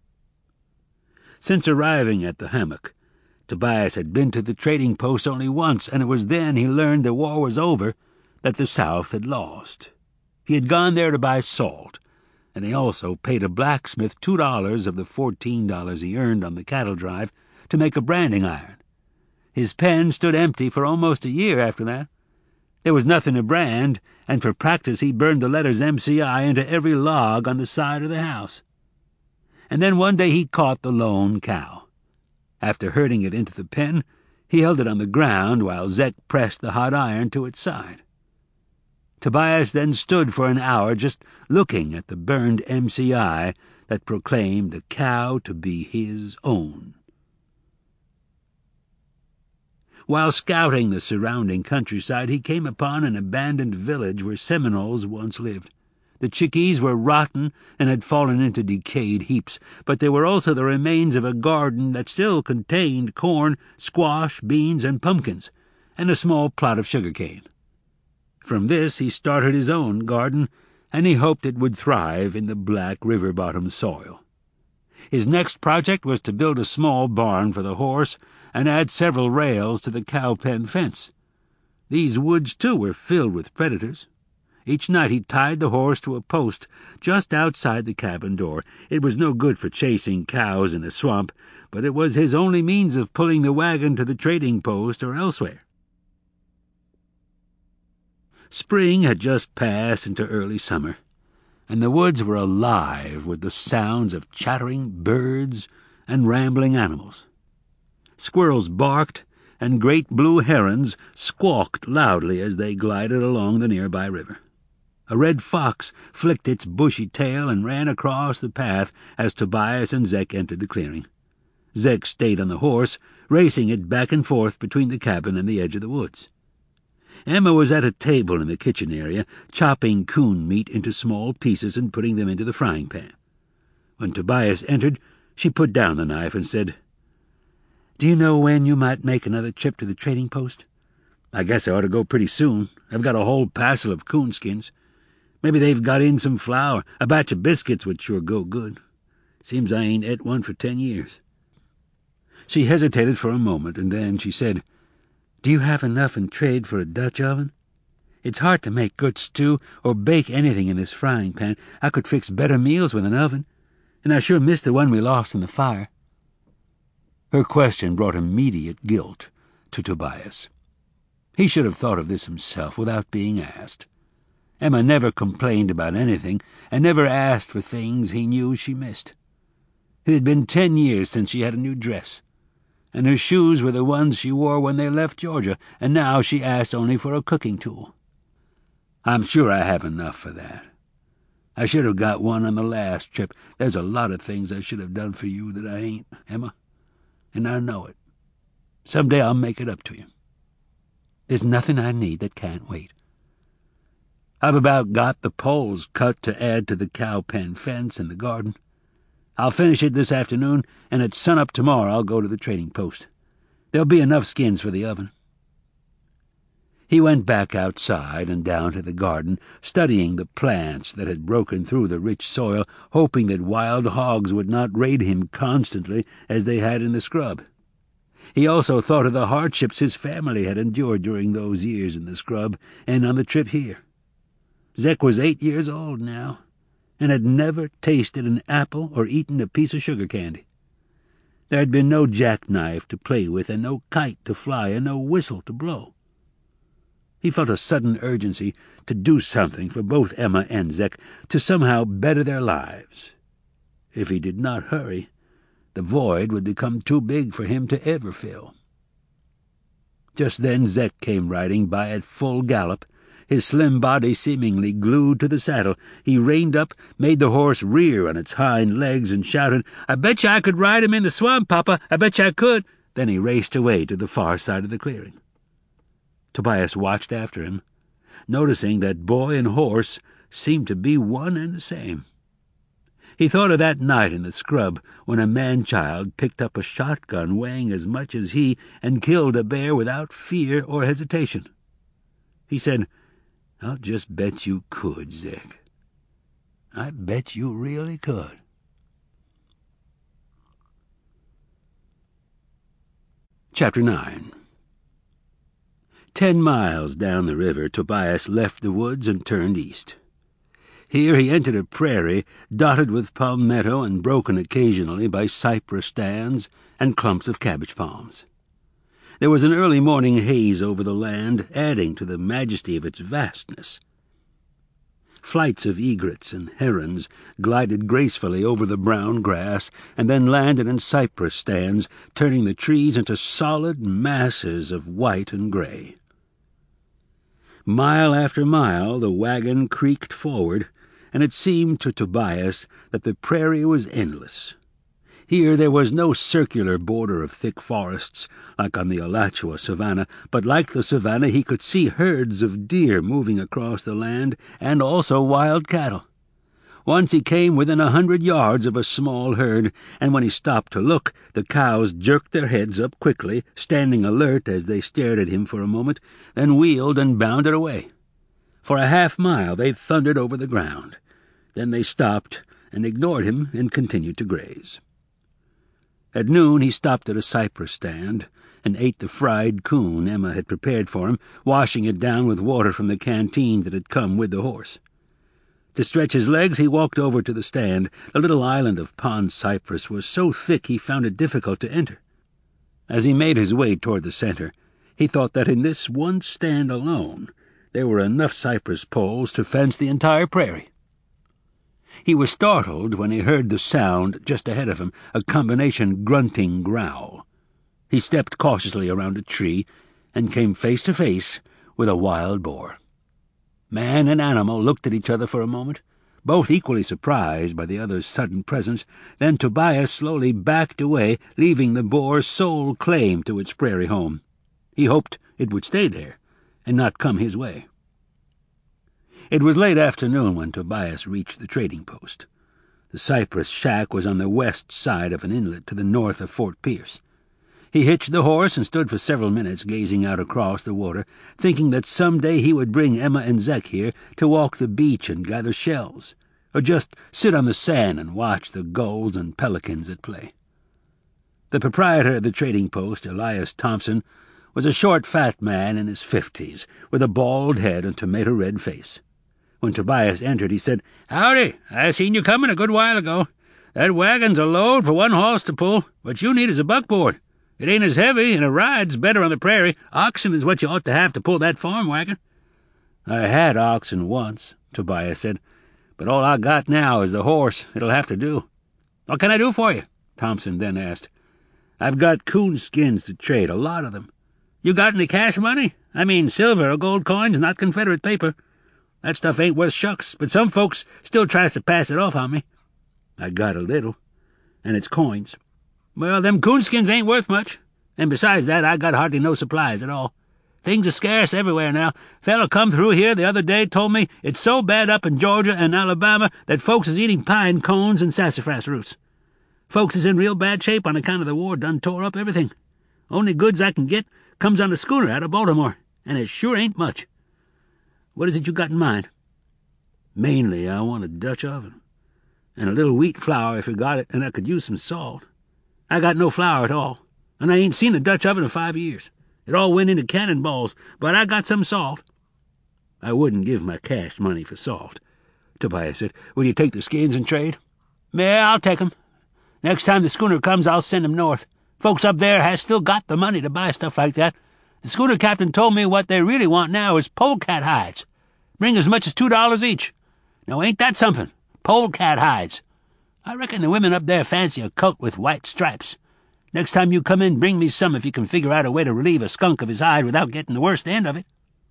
Since arriving at the hammock, Tobias had been to the trading post only once, and it was then he learned the war was over, that the South had lost. He had gone there to buy salt, and he also paid a blacksmith two dollars of the fourteen dollars he earned on the cattle drive to make a branding iron. His pen stood empty for almost a year after that. There was nothing to brand, and for practice he burned the letters M C I into every log on the side of the house. And then one day he caught the lone cow. After herding it into the pen, he held it on the ground while Zek pressed the hot iron to its side. Tobias then stood for an hour just looking at the burned M C I that proclaimed the cow to be his own. While scouting the surrounding countryside, he came upon an abandoned village where Seminoles once lived. The chickees were rotten and had fallen into decayed heaps, but there were also the remains of a garden that still contained corn, squash, beans, and pumpkins, and a small plot of sugar cane. From this he started his own garden, and he hoped it would thrive in the black river-bottom soil. His next project was to build a small barn for the horse and add several rails to the cow-pen fence. These woods, too, were filled with predators. Each night he tied the horse to a post just outside the cabin door. It was no good for chasing cows in a swamp, but it was his only means of pulling the wagon to the trading post or elsewhere. Spring had just passed into early summer, and the woods were alive with the sounds of chattering birds and rambling animals. Squirrels barked, and great blue herons squawked loudly as they glided along the nearby river. A red fox flicked its bushy tail and ran across the path as Tobias and Zek entered the clearing. Zek stayed on the horse, racing it back and forth between the cabin and the edge of the woods. Emma was at a table in the kitchen area, chopping coon meat into small pieces and putting them into the frying pan. When Tobias entered, she put down the knife and said, "Do you know when you might make another trip to the trading post? I guess I ought to go pretty soon. I've got a whole passel of coonskins. Maybe they've got in some flour. A batch of biscuits would sure go good. Seems I ain't ate one for ten years." She hesitated for a moment, and then she said, "Do you have enough in trade for a Dutch oven? It's hard to make good stew or bake anything in this frying pan. I could fix better meals with an oven, and I sure miss the one we lost in the fire." Her question brought immediate guilt to Tobias. He should have thought of this himself without being asked. Emma never complained about anything, and never asked for things he knew she missed. It had been ten years since she had a new dress, and her shoes were the ones she wore when they left Georgia, and now she asked only for a cooking tool. "I'm sure I have enough for that. I should have got one on the last trip. There's a lot of things I should have done for you that I ain't, Emma, and I know it. Some day I'll make it up to you. There's nothing I need that can't wait. I've about got the poles cut to add to the cow pen fence in the garden. I'll finish it this afternoon, and at sunup tomorrow I'll go to the trading post. There'll be enough skins for the oven." He went back outside and down to the garden, studying the plants that had broken through the rich soil, hoping that wild hogs would not raid him constantly as they had in the scrub. He also thought of the hardships his family had endured during those years in the scrub and on the trip here. Zek was eight years old now, and had never tasted an apple or eaten a piece of sugar candy. There had been no jackknife to play with, and no kite to fly, and no whistle to blow. He felt a sudden urgency to do something for both Emma and Zek, to somehow better their lives. If he did not hurry, the void would become too big for him to ever fill. Just then Zek came riding by at full gallop, his slim body seemingly glued to the saddle. He reined up, made the horse rear on its hind legs, and shouted, "I bet you I could ride him in the swamp, Papa. I bet you I could." Then he raced away to the far side of the clearing. Tobias watched after him, noticing that boy and horse seemed to be one and the same. He thought of that night in the scrub when a man-child picked up a shotgun weighing as much as he and killed a bear without fear or hesitation. He said, "I'll just bet you could, Zek. I bet you really could." Chapter nine. Ten miles down the river, Tobias left the woods and turned east. Here he entered a prairie dotted with palmetto and broken occasionally by cypress stands and clumps of cabbage palms. There was an early morning haze over the land, adding to the majesty of its vastness. Flights of egrets and herons glided gracefully over the brown grass and then landed in cypress stands, turning the trees into solid masses of white and gray. Mile after mile the wagon creaked forward, and it seemed to Tobias that the prairie was endless. Here there was no circular border of thick forests like on the Alachua savanna, but like the savanna he could see herds of deer moving across the land, and also wild cattle. Once he came within a hundred yards of a small herd, and when he stopped to look, the cows jerked their heads up quickly, standing alert as they stared at him for a moment, then wheeled and bounded away. For a half mile they thundered over the ground. Then they stopped and ignored him and continued to graze. At noon he stopped at a cypress stand and ate the fried coon Emma had prepared for him, washing it down with water from the canteen that had come with the horse. To stretch his legs he walked over to the stand. The little island of pond cypress was so thick he found it difficult to enter. As he made his way toward the center, he thought that in this one stand alone there were enough cypress poles to fence the entire prairie. He was startled when he heard the sound just ahead of him, a combination grunting growl. He stepped cautiously around a tree and came face to face with a wild boar. Man and animal looked at each other for a moment, both equally surprised by the other's sudden presence. Then Tobias slowly backed away, leaving the boar sole claim to its prairie home. He hoped it would stay there, and not come his way. It was late afternoon when Tobias reached the trading post. The cypress shack was on the west side of an inlet to the north of Fort Pierce. He hitched the horse and stood for several minutes gazing out across the water, thinking that some day he would bring Emma and Zek here to walk the beach and gather shells, or just sit on the sand and watch the gulls and pelicans at play. The proprietor of the trading post, Elias Thompson, was a short, fat man in his fifties, with a bald head and tomato-red face. When Tobias entered, he said, "Howdy, I seen you coming a good while ago. That wagon's a load for one horse to pull. What you need is a buckboard. It ain't as heavy, and it rides better on the prairie. Oxen is what you ought to have to pull that farm wagon." "I had oxen once," Tobias said, "but all I got now is the horse. It'll have to do." "What can I do for you?" Thompson then asked. "I've got coon skins to trade, a lot of them." "You got any cash money? I mean silver or gold coins, not Confederate paper. That stuff ain't worth shucks, but some folks still tries to pass it off on me." "I got a little, and it's coins." "Well, them coonskins ain't worth much, and besides that, I got hardly no supplies at all. Things are scarce everywhere now. Fellow come through here the other day told me it's so bad up in Georgia and Alabama that folks is eating pine cones and sassafras roots. Folks is in real bad shape on account of the war done tore up everything. Only goods I can get comes on a schooner out of Baltimore, and it sure ain't much. What is it you got in mind?" "Mainly I want a Dutch oven, and a little wheat flour if you got it, and I could use some salt." "I got no flour at all, and I ain't seen a Dutch oven in five years. It all went into cannonballs, but I got some salt." "I wouldn't give my cash money for salt," Tobias said. "Will you take the skins and trade?" "Yeah, I'll take 'em. Next time the schooner comes, I'll send 'em north. Folks up there has still got the money to buy stuff like that. The schooner captain told me what they really want now is polecat hides. Bring as much as two dollars each. Now, ain't that something? Polecat hides. I reckon the women up there fancy a coat with white stripes. Next time you come in, bring me some if you can figure out a way to relieve a skunk of his hide without getting the worst end of it."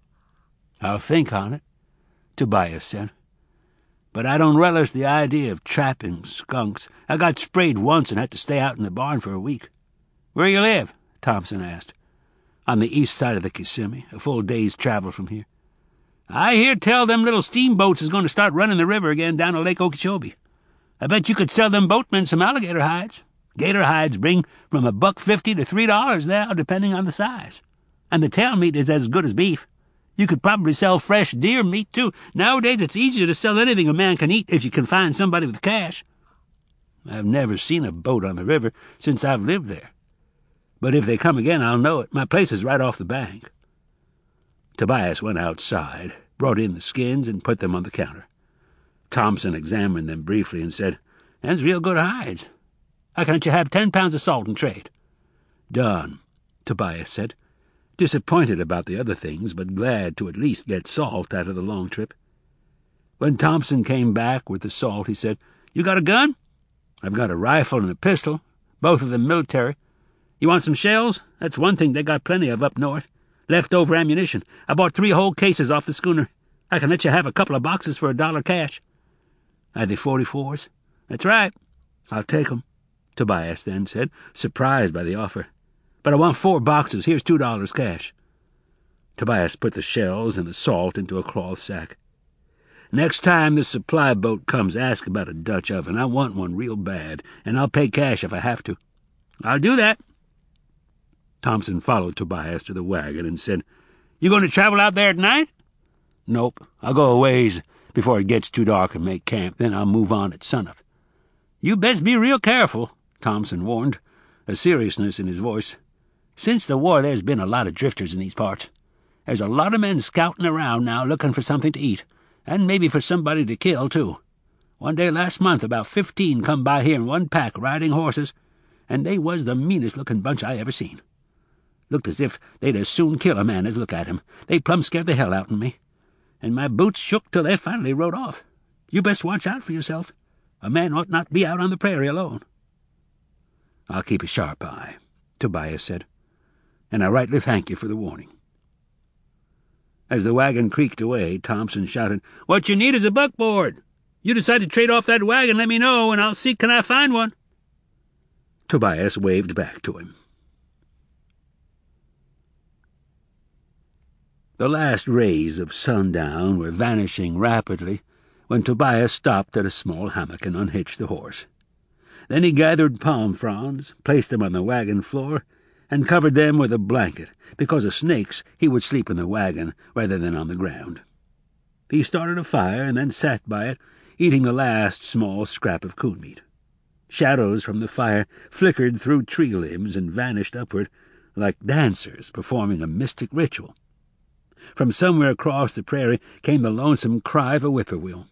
"I'll think on it," Tobias said. "But I don't relish the idea of trapping skunks. I got sprayed once and had to stay out in the barn for a week." "Where you live?" Thompson asked. "On the east side of the Kissimmee, a full day's travel from here." "I hear tell them little steamboats is going to start running the river again down to Lake Okeechobee. I bet you could sell them boatmen some alligator hides. Gator hides bring from a buck fifty to three dollars now, depending on the size. And the tail meat is as good as beef. You could probably sell fresh deer meat, too. Nowadays it's easier to sell anything a man can eat if you can find somebody with cash." "I've never seen a boat on the river since I've lived there. But if they come again, I'll know it. My place is right off the bank." Tobias went outside, brought in the skins, and put them on the counter. Thompson examined them briefly and said, "Them's real good hides. How can't you have ten pounds of salt in trade?" "Done," Tobias said, disappointed about the other things, but glad to at least get salt out of the long trip. When Thompson came back with the salt, he said, "You got a gun?" "I've got a rifle and a pistol, both of them military. You want some shells? That's one thing they got plenty of up north. Leftover ammunition. I bought three whole cases off the schooner. I can let you have a couple of boxes for a dollar cash." "Are they forty-fours?" "That's right." "I'll take 'em," Tobias then said, surprised by the offer. "But I want four boxes. Here's two dollars cash." Tobias put the shells and the salt into a cloth sack. "Next time the supply boat comes, ask about a Dutch oven. I want one real bad, and I'll pay cash if I have to." "I'll do that." Thompson followed Tobias to the wagon and said, "You going to travel out there at night?" "Nope. I'll go a ways before it gets too dark and make camp. Then I'll move on at sunup." "You best be real careful," Thompson warned, a seriousness in his voice. "Since the war, there's been a lot of drifters in these parts. There's a lot of men scouting around now looking for something to eat, and maybe for somebody to kill, too. One day last month, about fifteen come by here in one pack riding horses, and they was the meanest-looking bunch I ever seen. Looked as if they'd as soon kill a man as look at him. They plumb scared the hell out of me, and my boots shook till they finally rode off. You best watch out for yourself. A man ought not be out on the prairie alone." "I'll keep a sharp eye," Tobias said, "and I rightly thank you for the warning." As the wagon creaked away, Thompson shouted, "What you need is a buckboard." You decide to trade off that wagon, let me know, and I'll see can I find one. Tobias waved back to him. The last rays of sundown were vanishing rapidly when Tobias stopped at a small hammock and unhitched the horse. Then he gathered palm fronds, placed them on the wagon floor, and covered them with a blanket. Because of snakes, he would sleep in the wagon rather than on the ground. He started a fire and then sat by it, eating the last small scrap of coon meat. Shadows from the fire flickered through tree limbs and vanished upward like dancers performing a mystic ritual. From somewhere across the prairie came the lonesome cry of a whippoorwill.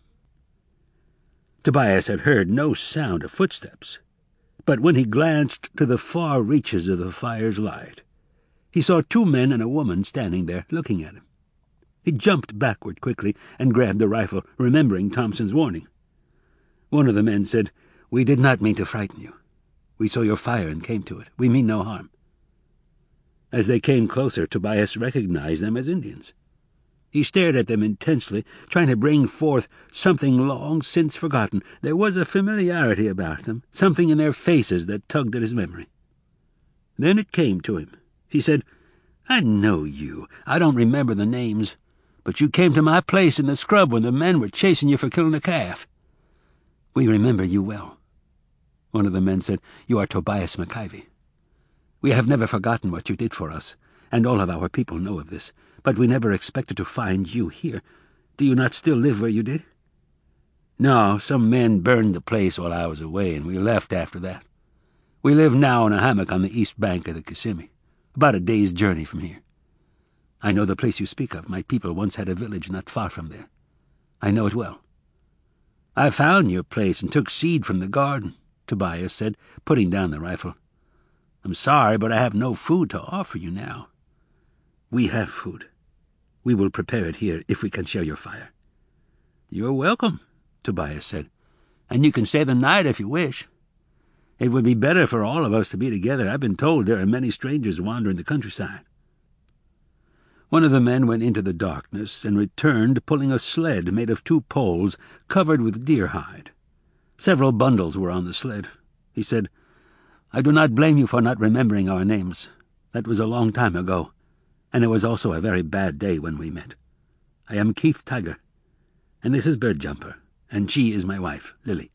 Tobias had heard no sound of footsteps, but when he glanced to the far reaches of the fire's light, he saw two men and a woman standing there looking at him. He jumped backward quickly and grabbed the rifle, remembering Thompson's warning. One of the men said, "We did not mean to frighten you. We saw your fire and came to it. We mean no harm." As they came closer, Tobias recognized them as Indians. He stared at them intensely, trying to bring forth something long since forgotten. There was a familiarity about them, something in their faces that tugged at his memory. Then it came to him. He said, "I know you. I don't remember the names, but you came to my place in the scrub when the men were chasing you for killing a calf. We remember you well." One of the men said, "You are Tobias McIvy. We have never forgotten what you did for us, and all of our people know of this, but we never expected to find you here. Do you not still live where you did?" "No, some men burned the place while I was away, and we left after that. We live now in a hammock on the east bank of the Kissimmee, about a day's journey from here. I know the place you speak of. My people once had a village not far from there. I know it well." "I found your place and took seed from the garden," Tobias said, putting down the rifle. "I'm sorry, but I have no food to offer you now." "We have food. We will prepare it here if we can share your fire." "You're welcome," Tobias said, "and you can stay the night if you wish. It would be better for all of us to be together. I've been told there are many strangers wandering the countryside." One of the men went into the darkness and returned pulling a sled made of two poles covered with deer hide. Several bundles were on the sled. He said, "I do not blame you for not remembering our names. That was a long time ago, and it was also a very bad day when we met. I am Keith Tiger, and this is Bird Jumper, and she is my wife, Lily."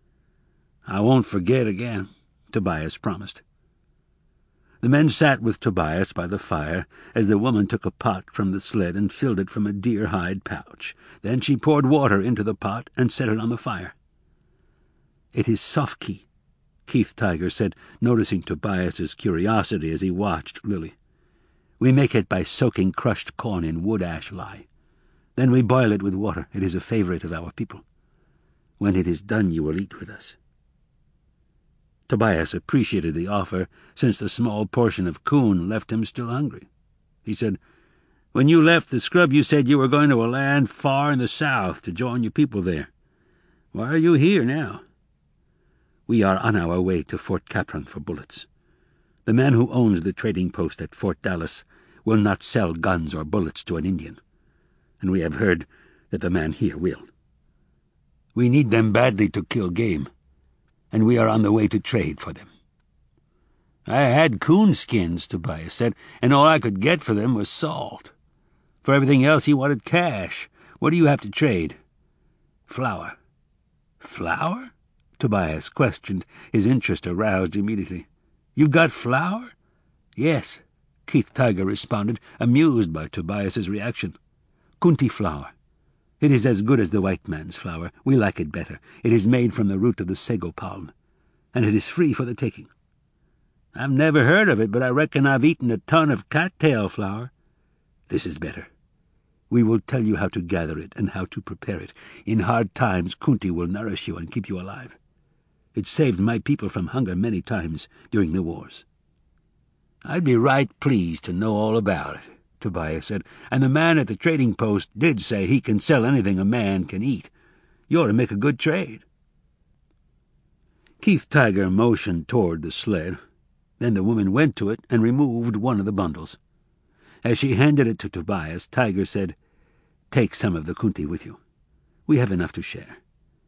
"I won't forget again," Tobias promised. The men sat with Tobias by the fire as the woman took a pot from the sled and filled it from a deer-hide pouch. Then she poured water into the pot and set it on the fire. "It is Sofkey," Keith Tiger said, noticing Tobias's curiosity as he watched Lily. "We make it by soaking crushed corn in wood ash lye. Then we boil it with water. It is a favorite of our people. When it is done, you will eat with us." Tobias appreciated the offer, since the small portion of coon left him still hungry. He said, "When you left the scrub, you said you were going to a land far in the south to join your people there. Why are you here now?" "We are on our way to Fort Capron for bullets. The man who owns the trading post at Fort Dallas will not sell guns or bullets to an Indian, and we have heard that the man here will. We need them badly to kill game, and we are on the way to trade for them." "I had coon skins," Tobias said, "and all I could get for them was salt. For everything else he wanted cash. What do you have to trade?" "Flour." "Flour?" Tobias questioned, his interest aroused immediately. "You've got flour?" "Yes," Keith Tiger responded, amused by Tobias's reaction. "Kunti flour. It is as good as the white man's flour. We like it better. It is made from the root of the sago palm, and it is free for the taking." "I've never heard of it, but I reckon I've eaten a ton of cattail flour." "This is better. We will tell you how to gather it and how to prepare it. In hard times, Kunti will nourish you and keep you alive. It saved my people from hunger many times during the wars." "I'd be right pleased to know all about it," Tobias said, "and the man at the trading post did say he can sell anything a man can eat. You ought to make a good trade." Keith Tiger motioned toward the sled. Then the woman went to it and removed one of the bundles. As she handed it to Tobias, Tiger said, "Take some of the Kunti with you. We have enough to share.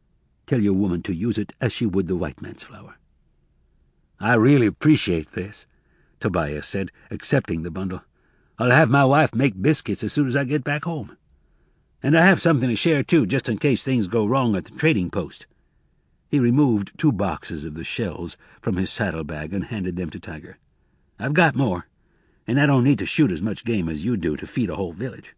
Tell your woman to use it as she would the white man's flour." "I really appreciate this," Tobias said, accepting the bundle. "I'll have my wife make biscuits as soon as I get back home. And I have something to share, too, just in case things go wrong at the trading post." He removed two boxes of the shells from his saddlebag and handed them to Tiger. "I've got more, and I don't need to shoot as much game as you do to feed a whole village."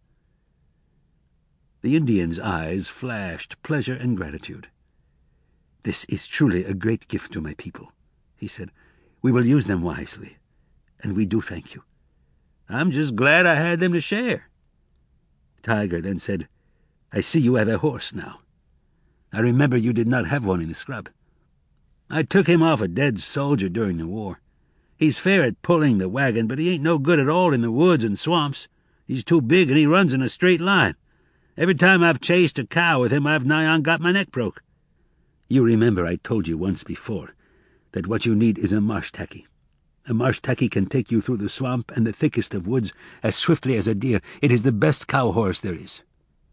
The Indian's eyes flashed pleasure and gratitude. "This is truly a great gift to my people," he said. "We will use them wisely, and we do thank you." "I'm just glad I had them to share." Tiger then said, "I see you have a horse now. I remember you did not have one in the scrub." "I took him off a dead soldier during the war. He's fair at pulling the wagon, but he ain't no good at all in the woods and swamps. He's too big, and he runs in a straight line. Every time I've chased a cow with him, I've nigh on got my neck broke." "You remember I told you once before that what you need is a marsh tacky. A marsh tacky can take you through the swamp and the thickest of woods as swiftly as a deer. It is the best cow horse there is."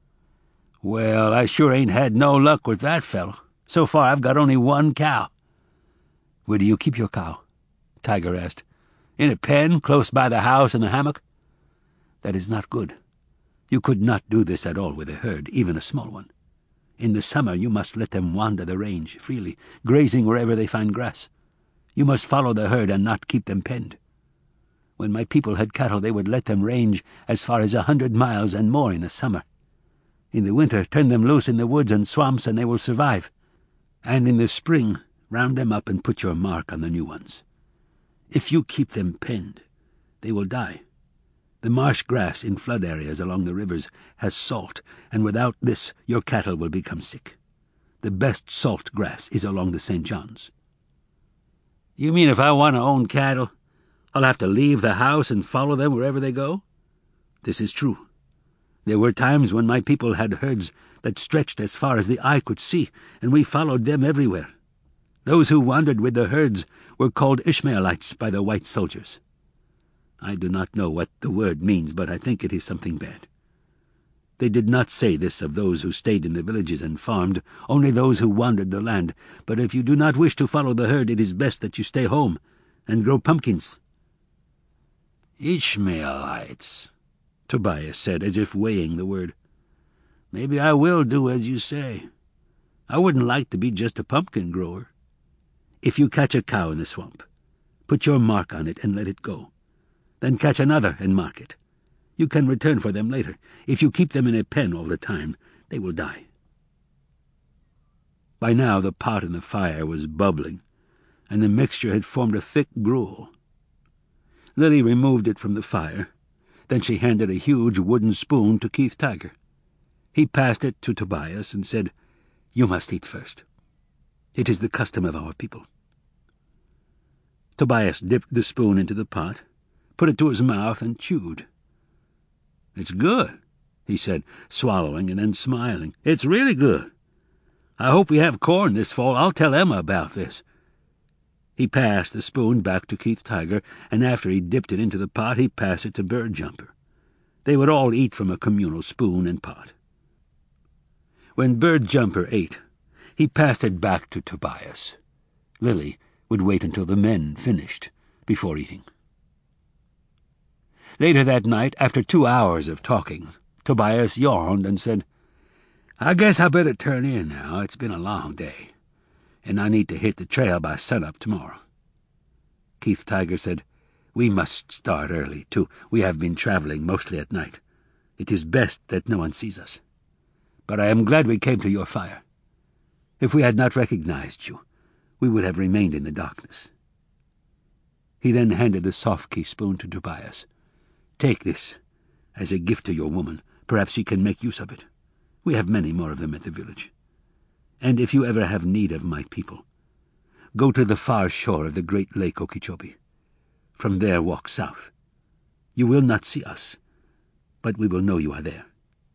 "Well, I sure ain't had no luck with that fellow. So far I've got only one cow." "Where do you keep your cow?" Tiger asked. "In a pen close by the house and the hammock." "That is not good. You could not do this at all with a herd, even a small one. In the summer you must let them wander the range freely, grazing wherever they find grass. You must follow the herd and not keep them penned. When my people had cattle, they would let them range as far as a hundred miles and more in the summer. In the winter, turn them loose in the woods and swamps, and they will survive. And in the spring, round them up and put your mark on the new ones. If you keep them penned, they will die. The marsh grass in flood areas along the rivers has salt, and without this your cattle will become sick. The best salt grass is along the Saint John's." "You mean if I want to own cattle, I'll have to leave the house and follow them wherever they go?" "This is true. There were times when my people had herds that stretched as far as the eye could see, and we followed them everywhere. Those who wandered with the herds were called Ishmaelites by the white soldiers. I do not know what the word means, but I think it is something bad. They did not say this of those who stayed in the villages and farmed, only those who wandered the land. But if you do not wish to follow the herd, it is best that you stay home and grow pumpkins." "Ishmaelites," Tobias said, as if weighing the word. "Maybe I will do as you say. I wouldn't like to be just a pumpkin grower." "If you catch a cow in the swamp, put your mark on it and let it go. Then catch another and mark it. You can return for them later. If you keep them in a pen all the time, they will die." By now the pot in the fire was bubbling, and the mixture had formed a thick gruel. Lily removed it from the fire. Then she handed a huge wooden spoon to Keith Tiger. He passed it to Tobias and said, "You must eat first. It is the custom of our people." Tobias dipped the spoon into the pot, put it to his mouth, and chewed. "It's good," he said, swallowing and then smiling. "It's really good. I hope we have corn this fall. I'll tell Emma about this." He passed the spoon back to Keith Tiger, and after he dipped it into the pot, he passed it to Bird Jumper. They would all eat from a communal spoon and pot. When Bird Jumper ate, he passed it back to Tobias. Lily would wait until the men finished before eating. Later that night, after two hours of talking, Tobias yawned and said, "I guess I better turn in now. It's been a long day, and I need to hit the trail by sunup tomorrow." Keith Tiger said, "We must start early, too. We have been traveling mostly at night. It is best that no one sees us. But I am glad we came to your fire. If we had not recognized you, we would have remained in the darkness." He then handed the soft-key spoon to Tobias. "Take this as a gift to your woman. Perhaps she can make use of it. We have many more of them at the village. And if you ever have need of my people, go to the far shore of the great lake Okeechobee. From there walk south. You will not see us, but we will know you are there."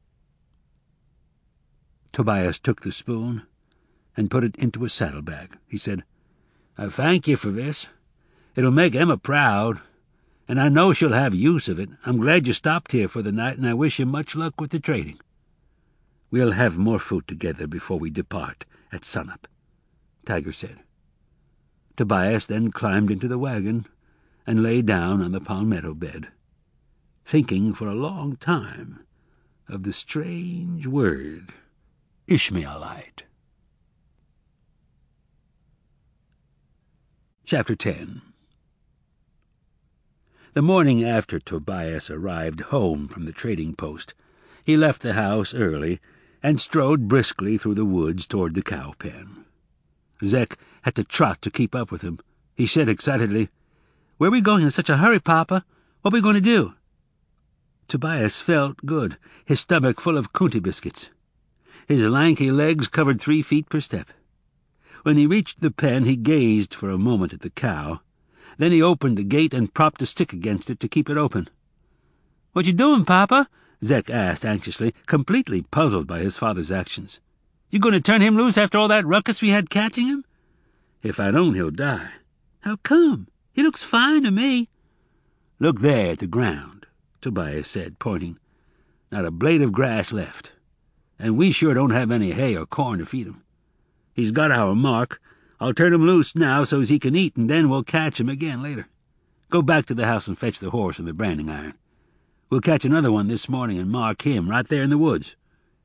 Tobias took the spoon and put it into a saddlebag. He said, "I thank you for this. It'll make Emma proud, and I know she'll have use of it. I'm glad you stopped here for the night, and I wish you much luck with the trading. We'll have more food together before we depart at sunup, Tiger said. Tobias then climbed into the wagon and lay down on the palmetto bed, thinking for a long time of the strange word Ishmaelite. Chapter ten. The morning after Tobias arrived home from the trading post, he left the house early and strode briskly through the woods toward the cow pen. Zek had to trot to keep up with him. He said excitedly, "Where are we going in such a hurry, Papa? What are we going to do?" Tobias felt good, his stomach full of Kunti biscuits. His lanky legs covered three feet per step. When he reached the pen, he gazed for a moment at the cow. Then he opened the gate and propped a stick against it to keep it open. "What you doing, Papa?" Zek asked anxiously, completely puzzled by his father's actions. "You going to turn him loose after all that ruckus we had catching him?" "If I don't, he'll die." "How come? He looks fine to me." "Look there at the ground," Tobias said, pointing. "Not a blade of grass left. And we sure don't have any hay or corn to feed him. He's got our mark. I'll turn him loose now so's he can eat, and then we'll catch him again later. Go back to the house and fetch the horse and the branding iron. We'll catch another one this morning and mark him right there in the woods."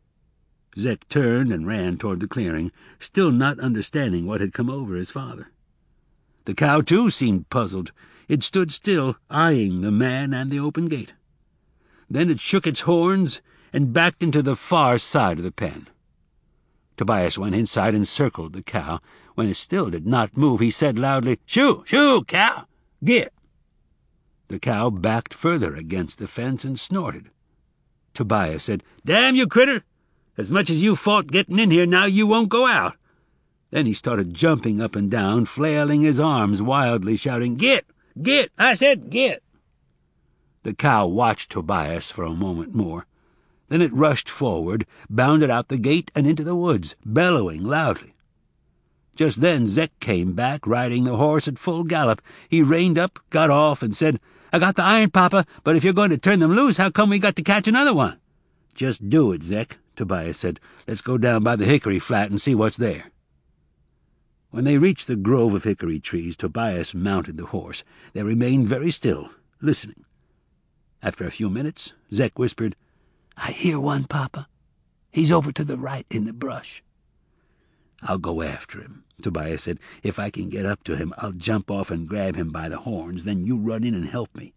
Zek turned and ran toward the clearing, still not understanding what had come over his father. The cow, too, seemed puzzled. It stood still, eyeing the man and the open gate. Then it shook its horns and backed into the far side of the pen. Tobias went inside and circled the cow. When it still did not move, he said loudly, "Shoo, shoo, cow! Get!" The cow backed further against the fence and snorted. Tobias said, "Damn you, critter! As much as you fought getting in here, now you won't go out." Then he started jumping up and down, flailing his arms wildly, shouting, "Get! Get! I said get!" The cow watched Tobias for a moment more. Then it rushed forward, bounded out the gate and into the woods, bellowing loudly. Just then Zek came back, riding the horse at full gallop. He reined up, got off, and said, "I got the iron, Papa, but if you're going to turn them loose, how come we got to catch another one?" "Just do it, Zek," Tobias said. "Let's go down by the hickory flat and see what's there." When they reached the grove of hickory trees, Tobias mounted the horse. They remained very still, listening. After a few minutes, Zek whispered, "I hear one, Papa. He's over to the right in the brush." "I'll go after him," Tobias said. "If I can get up to him, I'll jump off and grab him by the horns. Then you run in and help me."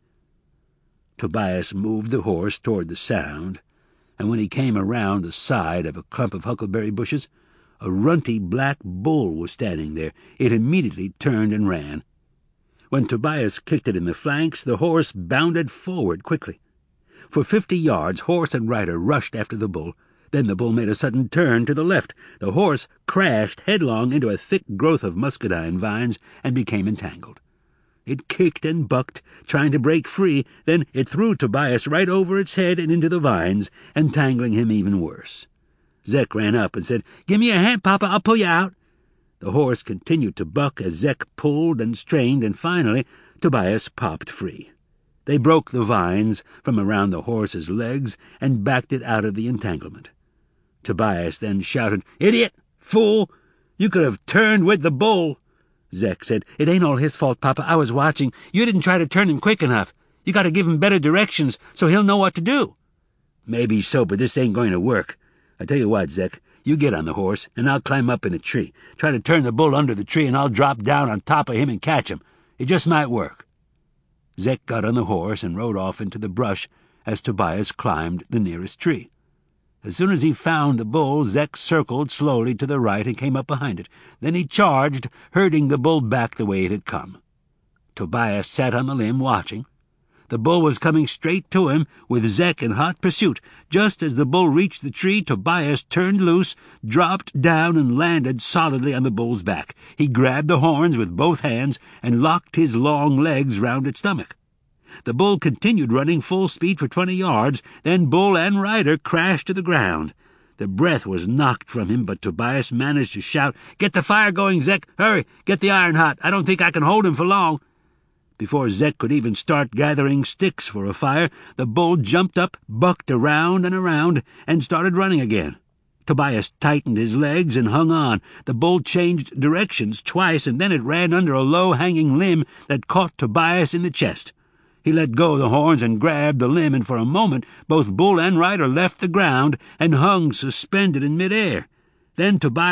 Tobias moved the horse toward the sound, and when he came around the side of a clump of huckleberry bushes, a runty black bull was standing there. It immediately turned and ran. When Tobias kicked it in the flanks, the horse bounded forward quickly. For fifty yards, horse and rider rushed after the bull. Then the bull made a sudden turn to the left. The horse crashed headlong into a thick growth of muscadine vines and became entangled. It kicked and bucked, trying to break free. Then it threw Tobias right over its head and into the vines, entangling him even worse. Zek ran up and said, "Give me a hand, Papa, I'll pull you out." The horse continued to buck as Zek pulled and strained, and finally Tobias popped free. They broke the vines from around the horse's legs and backed it out of the entanglement. Tobias then shouted, "Idiot! Fool! You could have turned with the bull." Zek said, "It ain't all his fault, Papa. I was watching. You didn't try to turn him quick enough. You got to give him better directions so he'll know what to do." "Maybe so, but this ain't going to work. I tell you what, Zek, you get on the horse, and I'll climb up in a tree. Try to turn the bull under the tree, and I'll drop down on top of him and catch him. It just might work." Zek got on the horse and rode off into the brush as Tobias climbed the nearest tree. As soon as he found the bull, Zek circled slowly to the right and came up behind it. Then he charged, herding the bull back the way it had come. Tobias sat on the limb watching. The bull was coming straight to him, with Zek in hot pursuit. Just as the bull reached the tree, Tobias turned loose, dropped down, and landed solidly on the bull's back. He grabbed the horns with both hands and locked his long legs round its stomach. The bull continued running full speed for twenty yards. Then bull and rider crashed to the ground. The breath was knocked from him, but Tobias managed to shout, "Get the fire going, Zek! Hurry! Get the iron hot! I don't think I can hold him for long." Before Zek could even start gathering sticks for a fire, the bull jumped up, bucked around and around, and started running again. Tobias tightened his legs and hung on. The bull changed directions twice, and then it ran under a low-hanging limb that caught Tobias in the chest. He let go the horns and grabbed the limb, and for a moment both bull and rider left the ground and hung suspended in mid-air. Then Tobias